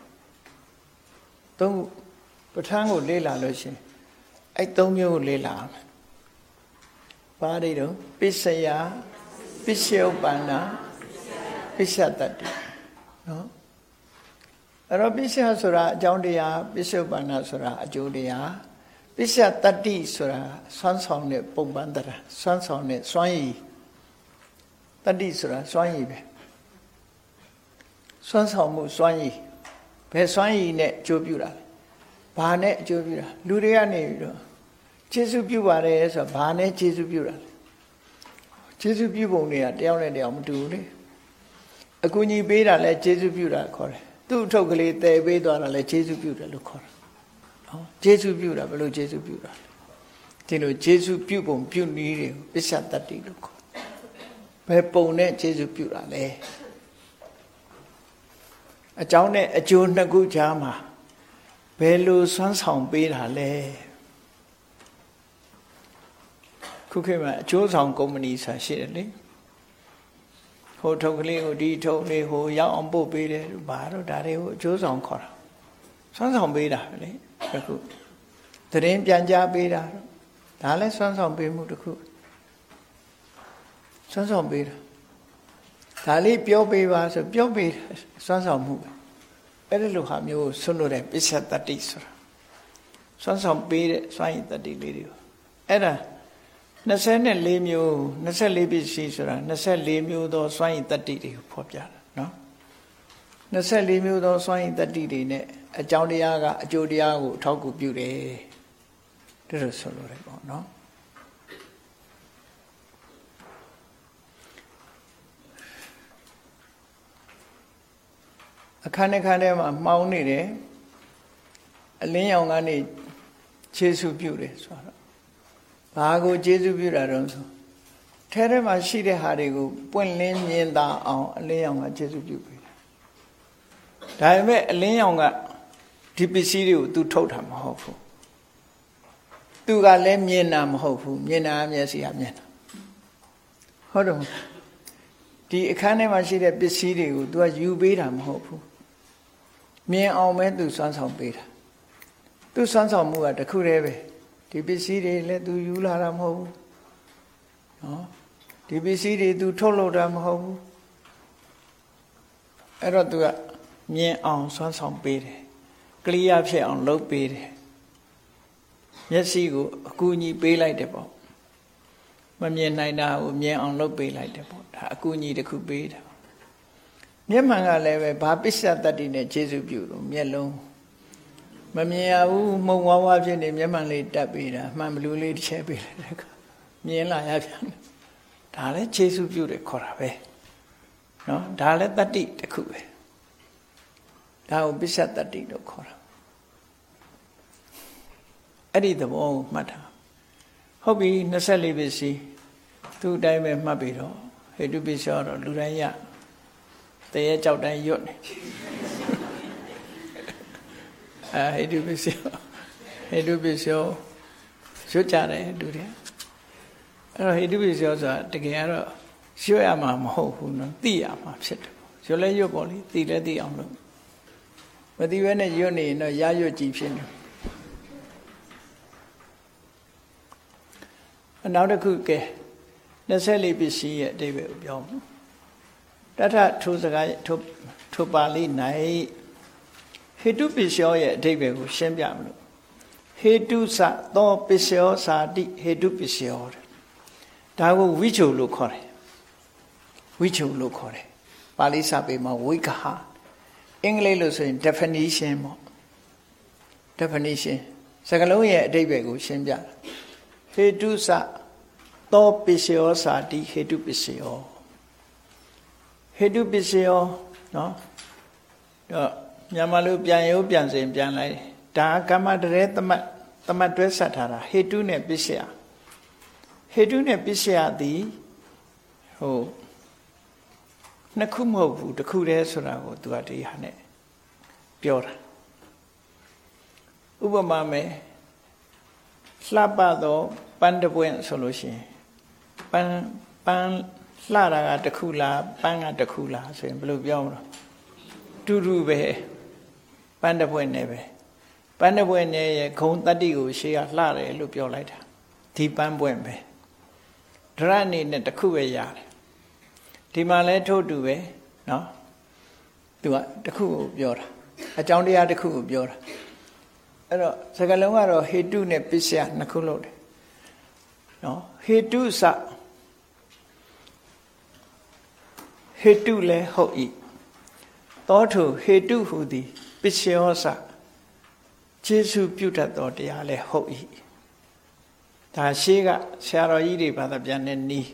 သုံးပဋ္ဌာန်းကိုလေ့လာလို့ရှိရင်အဲ့သုံးမျိုးကိုလေ့လာအောင်ပါဠိတော်ပစ္စယပစ္စယုပ္ပန္နာပစ္စယတတ္တိနော်အဲ့တော့ပစ္စယဆိုတာအကြောင်းတရားပစ္စယုပ္ပန္နာဆိုတာအကျိုးတရားပစ္စယတတ္တိဆိုတာစွမ်းဆောင်တဲ့ပုံပန်းတရားစွမ်းဆောင်တဲ့စွမ်းရည်တတ္တိဆိုတာစွမ်းရည်ပဲစွမ်းဆောင်မှုစွမ်းရည်ဘယ်စွမ်းရည်နဲ့အကျိုးပြုတာလဲဘာနဲ့အကျိုးပြုတာလူတွေကနေပြီးတော့ကျေစုပြုပါတယ်ဆိုတော့ဘာနဲ့ကျေစုပြုတာလဲကျေစုပြုပုံတွေကတယောက်နဲ့တယောက်မတူဘူးလေအကူကြီးပေးတာလဲကျေစုပြုတာခေါ်တယ်သူ့အထုပ်ကလေးတည်ပေးသွားတာလဲကျေစုပြုတယ်လို့ခေါ်တယ်နော်ကျေစုပြုတာဘယ်လိုကျေစုပြုတာလဲဒီလိုကျေစုပြုပုံပြုနည်းတွေကိုပစ္စယတတ္တိလို့ခေါ်တယ်ဘယ်ပုံနဲ့ကျေစုပြုတာလဲအကြောင်းနဲ့အကျိုးနှစ်ခုကြားမှာဘယ်လိုစွမ်းဆောင်ပေးတာလဲခုခေတ်မှာအကျိုးဆောင်ကုမ္ပဏီဆိုတာရှိတယ်လေဟိုထုပ်ကလေးကိုဒီထုပ်လေးဟိုရောက်အောင်ပို့ပေးတယ်ဘာလို့ဒါတွေကိုအကျိုးဆောင်ခေါ်တာစွမ်းဆောင်ပေးတာပဲလေအခုသတင်းပြန်ကြားပေးတာဒါလည်းစွမ်းဆောင်ပေးမှုတစ်ခုစွမ်းဆောင်ပေးတာဒါလေးပြောပေးပါဆိုပြောပေးစွမ်းဆောင်မှုပဲအဲ့ဒီလိုဟာမျိုးဆွလို့တဲ့ပစ္စယတတ္တိဆိုတာစွမ်းဆောင်ပေးတဲ့စွမ်းရည်တတ္တိလေးတွေအဲ့ဒါနှစ်ဆယ့်လေးမျိုးနှစ်ဆယ့်လေးပစ္စည်းဆိုတာနှစ်ဆယ့်လေးမျိုးသောစွမ်းရည်တတ္တိတွေကိုဖော်ပြတာနော်နှစ်ဆယ့်လေးမျိုးသောစွမ်းရည်တတ္တိတွေနဲ့အကြောင်းတရားကအကျိုးတရားကိုအထောက်အကူပြုတယ်ဒါလိုဆိုလို့ရပေါ့နော်အခန်းတစ်ခန်းထဲမှာမှောင်းနေတယ်အလင်းရောင်ကနေခြေဆုပ်ပြုတယ်ဆိုတော့ဘာကိုကျေးဇူးပြုတာတော့ဆိုထဲထဲမှာရှိတဲ့ဟာတွေကိုပွင့်လင်းမြင်သာအောင်အလင်းရောင်ကကျေးဇူးပြုပေးတယ်ဒါပေမဲ့အလင်းရောင်ကဒီပစ္စည်းတွေကို तू ထုတ်တာမဟုတ်ဘူးသူကလည်းမြင်တာမဟုတ်ဘူးမြင်တာမျက်စိကမြင်တာဟုတ်တယ်ဒီအခန်းထဲမှာရှိတဲ့ပစ္စည်းတွေကို तू ကယူပေးတာမဟုတ်ဘူးမြင်အောင်ပဲ तू စွမ်းဆောင်ပေးတာ तू စွမ်းဆောင်မှုကတခုတည်းပဲဒီပစ္စည်းတွေလည်း तू ယူလာတာမဟုတ်ဘူးနော်ဒီပစ္စည်းတွေ तू ထုတ်လုပ်တာမဟုတ်ဘူးအဲ့တော့ तू ကမြင်အောင်စွမ်းဆောင်ပေးတယ်ကလိယာဖြစ်အောင်လုပ်ပေးတယ်မျက်စိကိုအကူအညီပေးလိုက်တယ်ပေါ့မမြင်နိုင်တာကိုမြင်အောင်လုပ်ပေးလိုက်တယ်ပေါ့ဒါအကူအညီတစ်ခုပေးတာမျက်မှန်ကလည်းပဲဘာပစ္စယတတ္တိနဲ့ခြေစုပြုလို့မျက်လုံးမမြင်ရဘူးမှုံဝါးဝါးဖြစ်နေမျက်မှန်လေးတက်ပေးတာမှန်ဘလူးလေးတစ်ချက်ပေးလိုက်တဲ့အခါမြင်လာရပြန်တယ်ဒါလည်းခြေစုပြုတယ်ခေါ်တာပဲနော်ဒါလည်းတတ္တိတစ်ခုပဲဒါကိုပစ္စယတတ္တိလို့ခေါ်တာအဲ့ဒီသဘောကိုမှတ်တာဟုတ်ပြီနှစ်ဆယ့်လေးပစ္စည်းသူ့အတိုင်းပဲမှတ်ပြီးတော့ဟေတုပစ္စယောတော့လူတိုင်းရတရေကြောက်တိုင်းရွတ်နေအဲဟေတုပစ္စယောဟေတုပစ္စယောရွတ်ကြတယ်လူတွေအဲ့တော့ဟေတုပစ္စယောဆိုတာတကယ်ကတော့ရွတ်ရမှာမဟုတ်ဘူးနော်သိရမှာဖြစ်တယ်ရွတ်လဲရွတ်ပေါ့လေသိလဲသိအောင်လို့မသိဘဲနဲ့ရွတ်နေရင်တော့ရရွတ်ကြည့်ဖြစ်နေနောက်တစ်ခုကဲနှစ်ဆယ့်လေးပစ္စည်းရဲ့အဓိပ္ပာယ်ကိုပြောမယ်တထထိုစကားထိုထိုပါဠိ၌ဟေတုပစ္စယောရဲ့အဓိပ္ပာယ်ကိုရှင်းပြမလို့ဟေတုစသောပစ္စယောစာတိဟေတုပစ္စယောဒါကိုဝိချုလို့ခေါ်တယ်ဝိချုလို့ခေါ်တယ်ပါဠိစာပေမှာဝိကဟအင်္ဂလိပ်လို့ဆိုရင် definition ပေါ့ definition စကားလုံးရဲ့အဓိပ္ပာယ်ကိုရှင်းပြတာဟေတုစသောပစ္စယောစာတိဟေတုပစ္စယောဟေတုပစ္စယောနော်တော့မြန်မာလိုပြန်ရုပ်ပြန်စဉ်ပြန်လိုက်ဒါကမ္မတရေသမတ်သမတ်တွဲဆက်ထားတာဟေတုနဲ့ပစ္စယဟေတုနဲ့ပစ္စယသည်ဟိုနှစ်ခုမဟုတ်ဘူးတစ်ခုတည်းဆိုတာကိုသူကဒီဟာနဲ့ပြောတာဥပမာမယ်လှပသောပန်းတပွင့်ဆိုလို့ရှိရင်ပန်းပန်းလှတာကတစ်ခုလားပန်းကတစ်ခုလားဆိုရင်ဘယ်လိုပြောမလဲတူတူပဲပန်းတပွင့်နဲ့ပဲပန်းတပွင့်နဲ့ရဲ့ဂုံတတ္တိကိုရှေ့ကလှတယ်လို့ပြောလိုက်တာဒီပန်းပွင့်ပဲဒရအနေနဲ့တစ်ခုပဲရတယ်ဒီမှာလဲထို့တူပဲเนาะသူကတစ်ခုကိုပြောတာအကြောင်းတရားတစ်ခုကိုပြောတာအဲ့တော့စကားလုံးကတော့ဟေတုနဲ့ပစ္စယနှစ်ခုလို့တယ်နော်ဟေတုစဟေတုလည်းဟုတ်၏သောထုဟေတုဟူသည်ပစ္စယောစကျေစုပြုတတ်သောတရားလည်းဟုတ်၏ဒါရှိကဆရာတော်ကြီးတွေဘာသာပြန်တဲ့နီး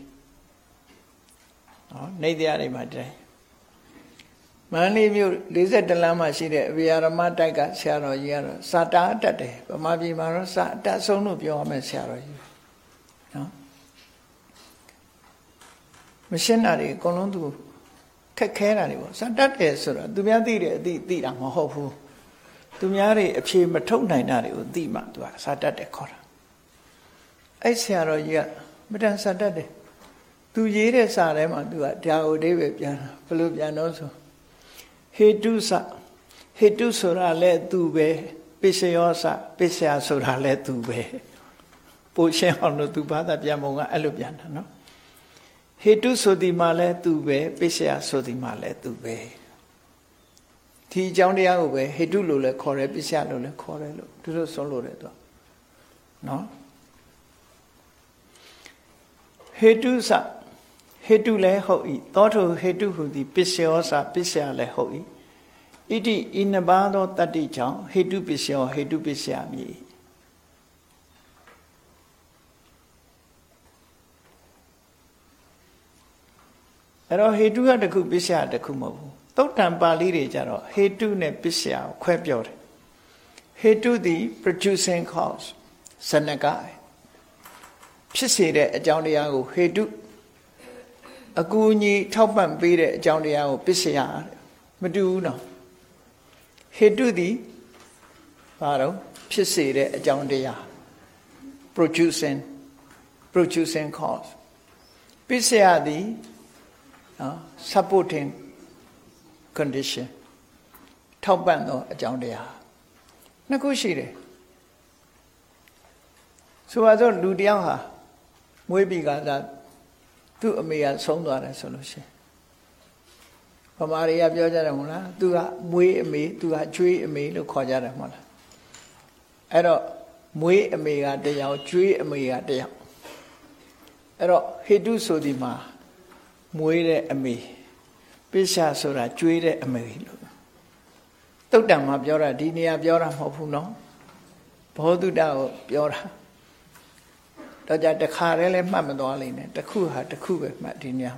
နော်နေတရားတွေမှာတဲ့မန္တလေးမြို့၄၁လမ်းမှာရှိတဲ့အဘိယရမတိုက်ကဆရာတော်ကြီးကတော့စာတာအတတ်တယ်ဗမာပြည်မှာတော့စာအတတ်ဆုံးလို့ပြောရမယ်ဆရာတော်ကြီးနော်မရှင်းတာတွေအကုန်လုံးသူခက်ခဲတာတွေပေါ့စာတတ်တယ်ဆိုတော့သူများသိတယ်အသိသိတာမဟုတ်ဘူးသူများတွေအဖြေမထုတ်နိုင်တာတွေကိုသိမှသူကစာတတ်တယ်ခေါ်တာအဲ့ဆရာတော်ကြီးကမတန်စာတတ်တယ်သူရေးတဲ့စာထဲမှာသူကဒါကိုအဓိပ္ပာယ်ပြန်တာဘယ်လိုပြန်တော့ဆိုဟေတုစဟေတုဆိုတာလည်းသူပဲပစ္စယောစပစ္စယဆိုတာလည်းသူပဲပိုရှင်းအောင်လို့သူဘာသာပြန်ပုံကအဲ့လိုပြန်တာနော်ဟေတုဆိုဒီမှာလည်းသူပဲပစ္စယဆိုဒီမှာလည်းသူပဲဒီအကြောင်းတရားကိုပဲဟေတုလို့လည်းခေါ်တယ်ပစ္စယလို့လည်းခေါ်တယ်လို့သူတို့ဆုံးလို့တယ်သူနော်ဟေတုစဟေတုလည်းဟုတ်၏သောထုဟေတုဟူသည်ပစ္စယောစပစ္စယလည်းဟုတ်၏ဣတိဤနှစ်ပါးသောတတ္တိကြောင့်ဟေတုပစ္စယောဟေတုပစ္စယမည်အဲ့တော့ဟေတုကတခုပစ္စယတခုမဟုတ်ဘူးသုတ်တံပါဠိတွေကြတော့ဟေတုနဲ့ပစ္စယကိုခွဲပြောတယ်ဟေတုသည် producing cause ဇနကဖြစ်စေတဲ့အကြောင်းတရားကိုဟေတုအကူအညီထောက်ပံ့ပေးတဲ့အကြောင်းတရားကိုပစ္စယတဲ့မတူဘူးနော်ဟေတုသည်ဘာတော့ဖြစ်စေတဲ့အကြောင်းတရား producing producing cause ပစ္စယသည်နော် supporting condition ထောက်ပံ့သောအကြောင်းတရားနှစ်ခုရှိတယ်ဆိုပါစို့လူတယောက်ဟာမွေးပြီးကသာသူ့အမေကဆုံးသွားတယ်ဆိုလို့ရှိရင်ဗမာတွေကပြောကြတယ်မဟုတ်လားသူကမွေးအမေသူကကျွေးအမေလို့ခေါ်ကြတယ်မဟုတ်လားအဲ့တော့မွေးအမေကတယောက်ကျွေးအမေကတယောက်အဲ့တော့ဟေတုဆိုဒီမှာမွေးတဲ့အမေပိဿာဆိုတာကျွေးတဲ့အမေလို့တုတ်တံမှာပြောတာဒီနေရာပြောတာမဟုတ်ဘူးနော်ဘောဓုတကိုပြောတာတော့ကြတခါတည်းလည်းမှတ်မသွားလိမ့်နဲ့တခုဟာတခုပဲမှတ်ဒီနေရာ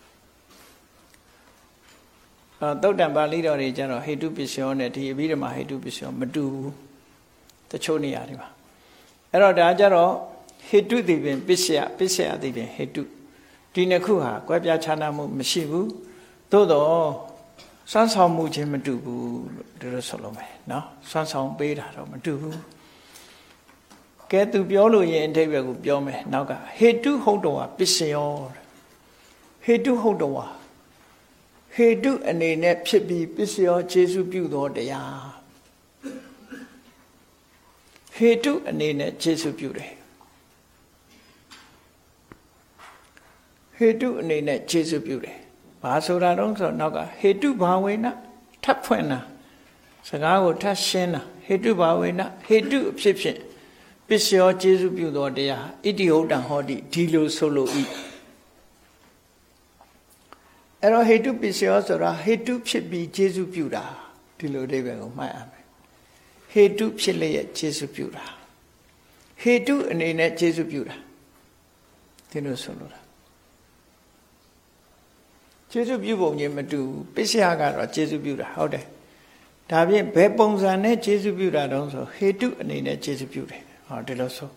အဲတုတ်တံပါဠိတော်တွေကျတော့ဟေတုပစ္စယောနဲ့ဒီအဘိဓမ္မာဟေတုပစ္စယောမတူဘူးတချို့နေရာတွေမှာအဲ့တော့ဒါကြတော့ဟေတုတိပင်ပစ္စယပစ္စယတိပင်ဟေတုဒီနှစ်ခုဟာကွဲပြားခြားနားမှုမရှိဘူးသို့တော့စွမ်းဆောင်မှုချင်းမတူဘူးလို့ဒီလိုဆိုလို့မယ်နော်စွမ်းဆောင်ပေးတာတော့မတူဘူးကဲသူပြောလို့ရင်အဓိပ္ပာယ်ကိုပြောမယ်နောက်ကဟေတုဟုတ်တော်ဟာပစ္စယောဟေတုဟုတ်တော်ဟာဟေတုအနေနဲ့ဖြစ်ပြီးပစ္စယောခြေစုပြုတော်တရားဟေတုအနေနဲ့ခြေစုပြုတယ်ဟေတုအနေနဲ့ခြေစုပြုတယ်ဘာဆိုတာတော့ဆိုနောက်ကဟေတုဘာဝေနထပ်ဖွင့်တာစကားကိုထပ်ရှင်းတာဟေတုဘာဝေနဟေတုအဖြစ်ဖြင့်ပစ္စယောခြေစုပြုတော်တရားဣတိဟုတ်တံဟောတိဒီလိုဆိုလို့ဤအဲ့တော့ဟေတုပစ္စယောဆိုတာဟေတုဖြစ်ပြီးခြေစုပြုတာဒီလိုအဓိပ္ပာယ်ကိုမှတ်ရမယ်ဟေတုဖြစ်လျက်ခြေစုပြုတာဟေတုအနေနဲ့ခြေစုပြုတာဒီလိုဆိုလို့ခြေစုပြုပုံချင်းမတူပစ္စယကတော့ခြေစုပြုတာဟုတ်တယ်ဒါဖြင့်ဘယ်ပုံစံနဲ့ခြေစုပြုတာတုံးဆိုဟေတုအနေနဲ့ခြေစုပြုတယ်ဟောဒီလိုဆို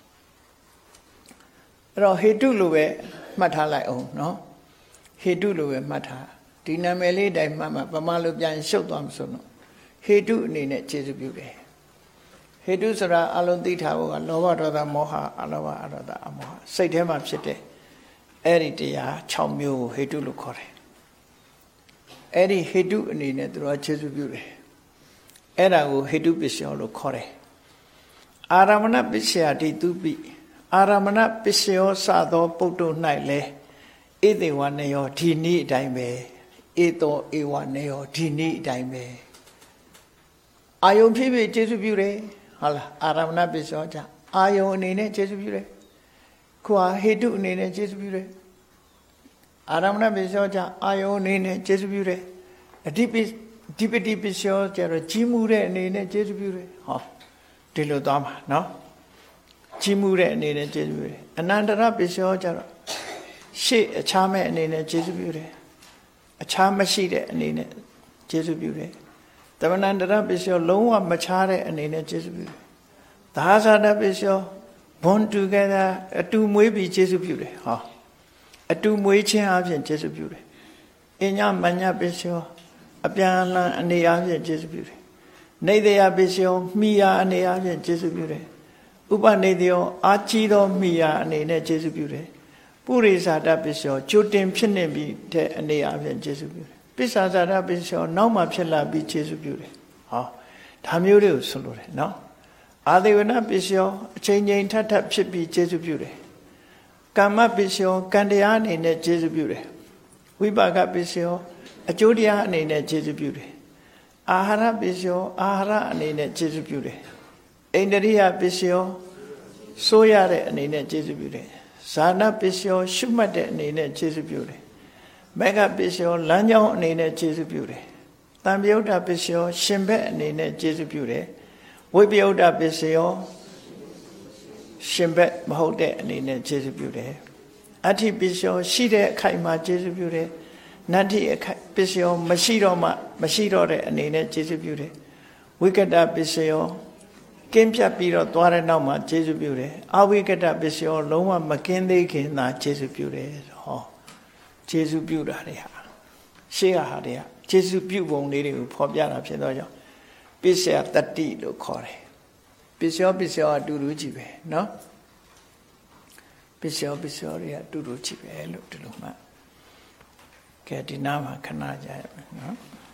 အဲ့တော့ဟေတုလို့ပဲမှတ်ထားလိုက်အောင်နော်ဟေတုလို့ပဲမှတ်ထားဒီနာမည်လေးတိုင်းမှတ်မှပမာလို့ပြန်ရှုပ်သွားမှာဆိုတော့ဟေတုအနေနဲ့ခြေစုပြုတယ်ဟေတုဆိုတာအလုံးသိထားဖို့ကလောဘဒေါသမောဟအလောဘအဒေါသအမောဟစိတ်ထဲမှာဖြစ်တဲ့အဲ့ဒီတရား၆မျိုးကိုဟေတုလို့ခေါ်တယ်အဲ့ဒီဟေတုအနေနဲ့သူတို့ခြေစုပြုတယ်အဲ့ဒါကိုဟေတုပစ္စယောလို့ခေါ်တယ်အာရမဏပစ္စယတိတုပိအာရမဏပစ္စယောစသောပုတ္တု၌လဲဧတေဝနယောဒီနည်းအတိုင်းပဲဧတောဧဝနယောဒီနည်းအတိုင်းပဲအာယုံဖြစ်ဖြစ်ခြေစုပြုတယ်ဟုတ်လားအာရမဏပစ္စယောကြအာယုံအနေနဲ့ခြေစုပြုတယ်ခုဟာဟေတုအနေနဲ့ခြေစုပြုတယ်အာရမဏပစ္စယောကြအာယုံအနေနဲ့ခြေစုပြုတယ်အဓိပိဓိပတိပစ္စယောကျတော့ကြီးမှုတဲ့အနေနဲ့ခြေစုပြုတယ်ဟောဒီလိုသွားမှာနော်ကြီးမှုတဲ့အနေနဲ့ခြေစုပြုတယ်အနန္တရပစ္စယောကျတော့ရှေ့အခြားမဲ့အနေနဲ့ခြေစုပြုတယ်အခြားမရှိတဲ့အနေနဲ့ခြေစုပြုတယ်သမဏန္တရပစ္စယောလုံးဝမခြားတဲ့အနေနဲ့ခြေစုပြုတယ်သာသနာပစ္စယော born together အတူမွေးပြီးခြေစုပြုတယ်ဟောအတူမွေးခြင်းအပြင်ခြေစုပြုတယ်အညမညပစ္စယောအပြန်အလှန်အနေအချင်းခြေစုပြုတယ်နေတယပစ္စယောမိယာအနေအချင်းခြေစုပြုတယ်ဥပနေတယောအာကြီးသောမိယာအနေနဲ့ခြေစုပြုတယ်ပုရိသတာပစ္စယောကြိုတင်ဖြစ်နေပြီးတဲ့အနေအချင်းခြေစုပြုတယ်ပစ္ဆာဇာတာပစ္စယောနောက်မှဖြစ်လာပြီးခြေစုပြုတယ်ဟောဒါမျိုးတွေကိုဆိုလိုတယ်နော်အာသေဝနာပစ္စယောအချိန်ချင်းထပ်ထပ်ဖြစ်ပြီးခြေစုပြုတယ်ကာမပစ္စယောကံတရားအနေနဲ့ခြေစုပြုတယ်ဝိပါကပစ္စယောအကျိုးတရားအနေနဲ့ခြေစုပြုတယ်အာဟာရပစ္စယောအာဟာရအနေနဲ့ခြေစုပြုတယ်အိန္ဒြိယပစ္စယောစိုးရတဲ့အနေနဲ့ခြေစုပြုတယ်ဇာနာပစ္စယောရှုမှတ်တဲ့အနေနဲ့ခြေစုပြုတယ်မေဃပစ္စယောလမ်းကြောင်းအနေနဲ့ခြေစုပြုတယ်တံပြုတ်တပစ္စယောရှင်ဘက်အနေနဲ့ခြေစုပြုတယ်ဝိပယုတ်တပစ္စယောရှင်ဘက်မဟုတ်တဲ့အနေနဲ့ခြေစုပြုတယ်အဋ္ဌိပစ္စယောရှိတဲ့အခိုက်မှာခြေစုပြုတယ်နတ္ထိအခိုက်ပစ္စယောမရှိတော့မှမရှိတော့တဲ့အနေနဲ့ခြေစုပြုတယ်ဝိကတပစ္စယောကင်းပြတ်ပြီးတော့သွားတဲ့နောက်မှာကျေစုပြုတယ်အဝိကတပစ္စယောလုံးဝမကင်းသေးခင်သာကျေစုပြုတယ်ဟောကျေစုပြုတာတွေဟာရှေ့ကဟာတွေကကျေစုပြုပုံလေးတွေကိုဖော်ပြတာဖြစ်တော့ကြောင့်ပစ္စယတတိလို့ခေါ်တယ်ပစ္စယောပစ္စယောအတူတူကြီးပဲเนาะပစ္စယောပစ္စယောတွေအတူတူကြီးပဲလို့ဒီလိုမှကဲဒီနားမှာခဏကြာရမယ်เนาะ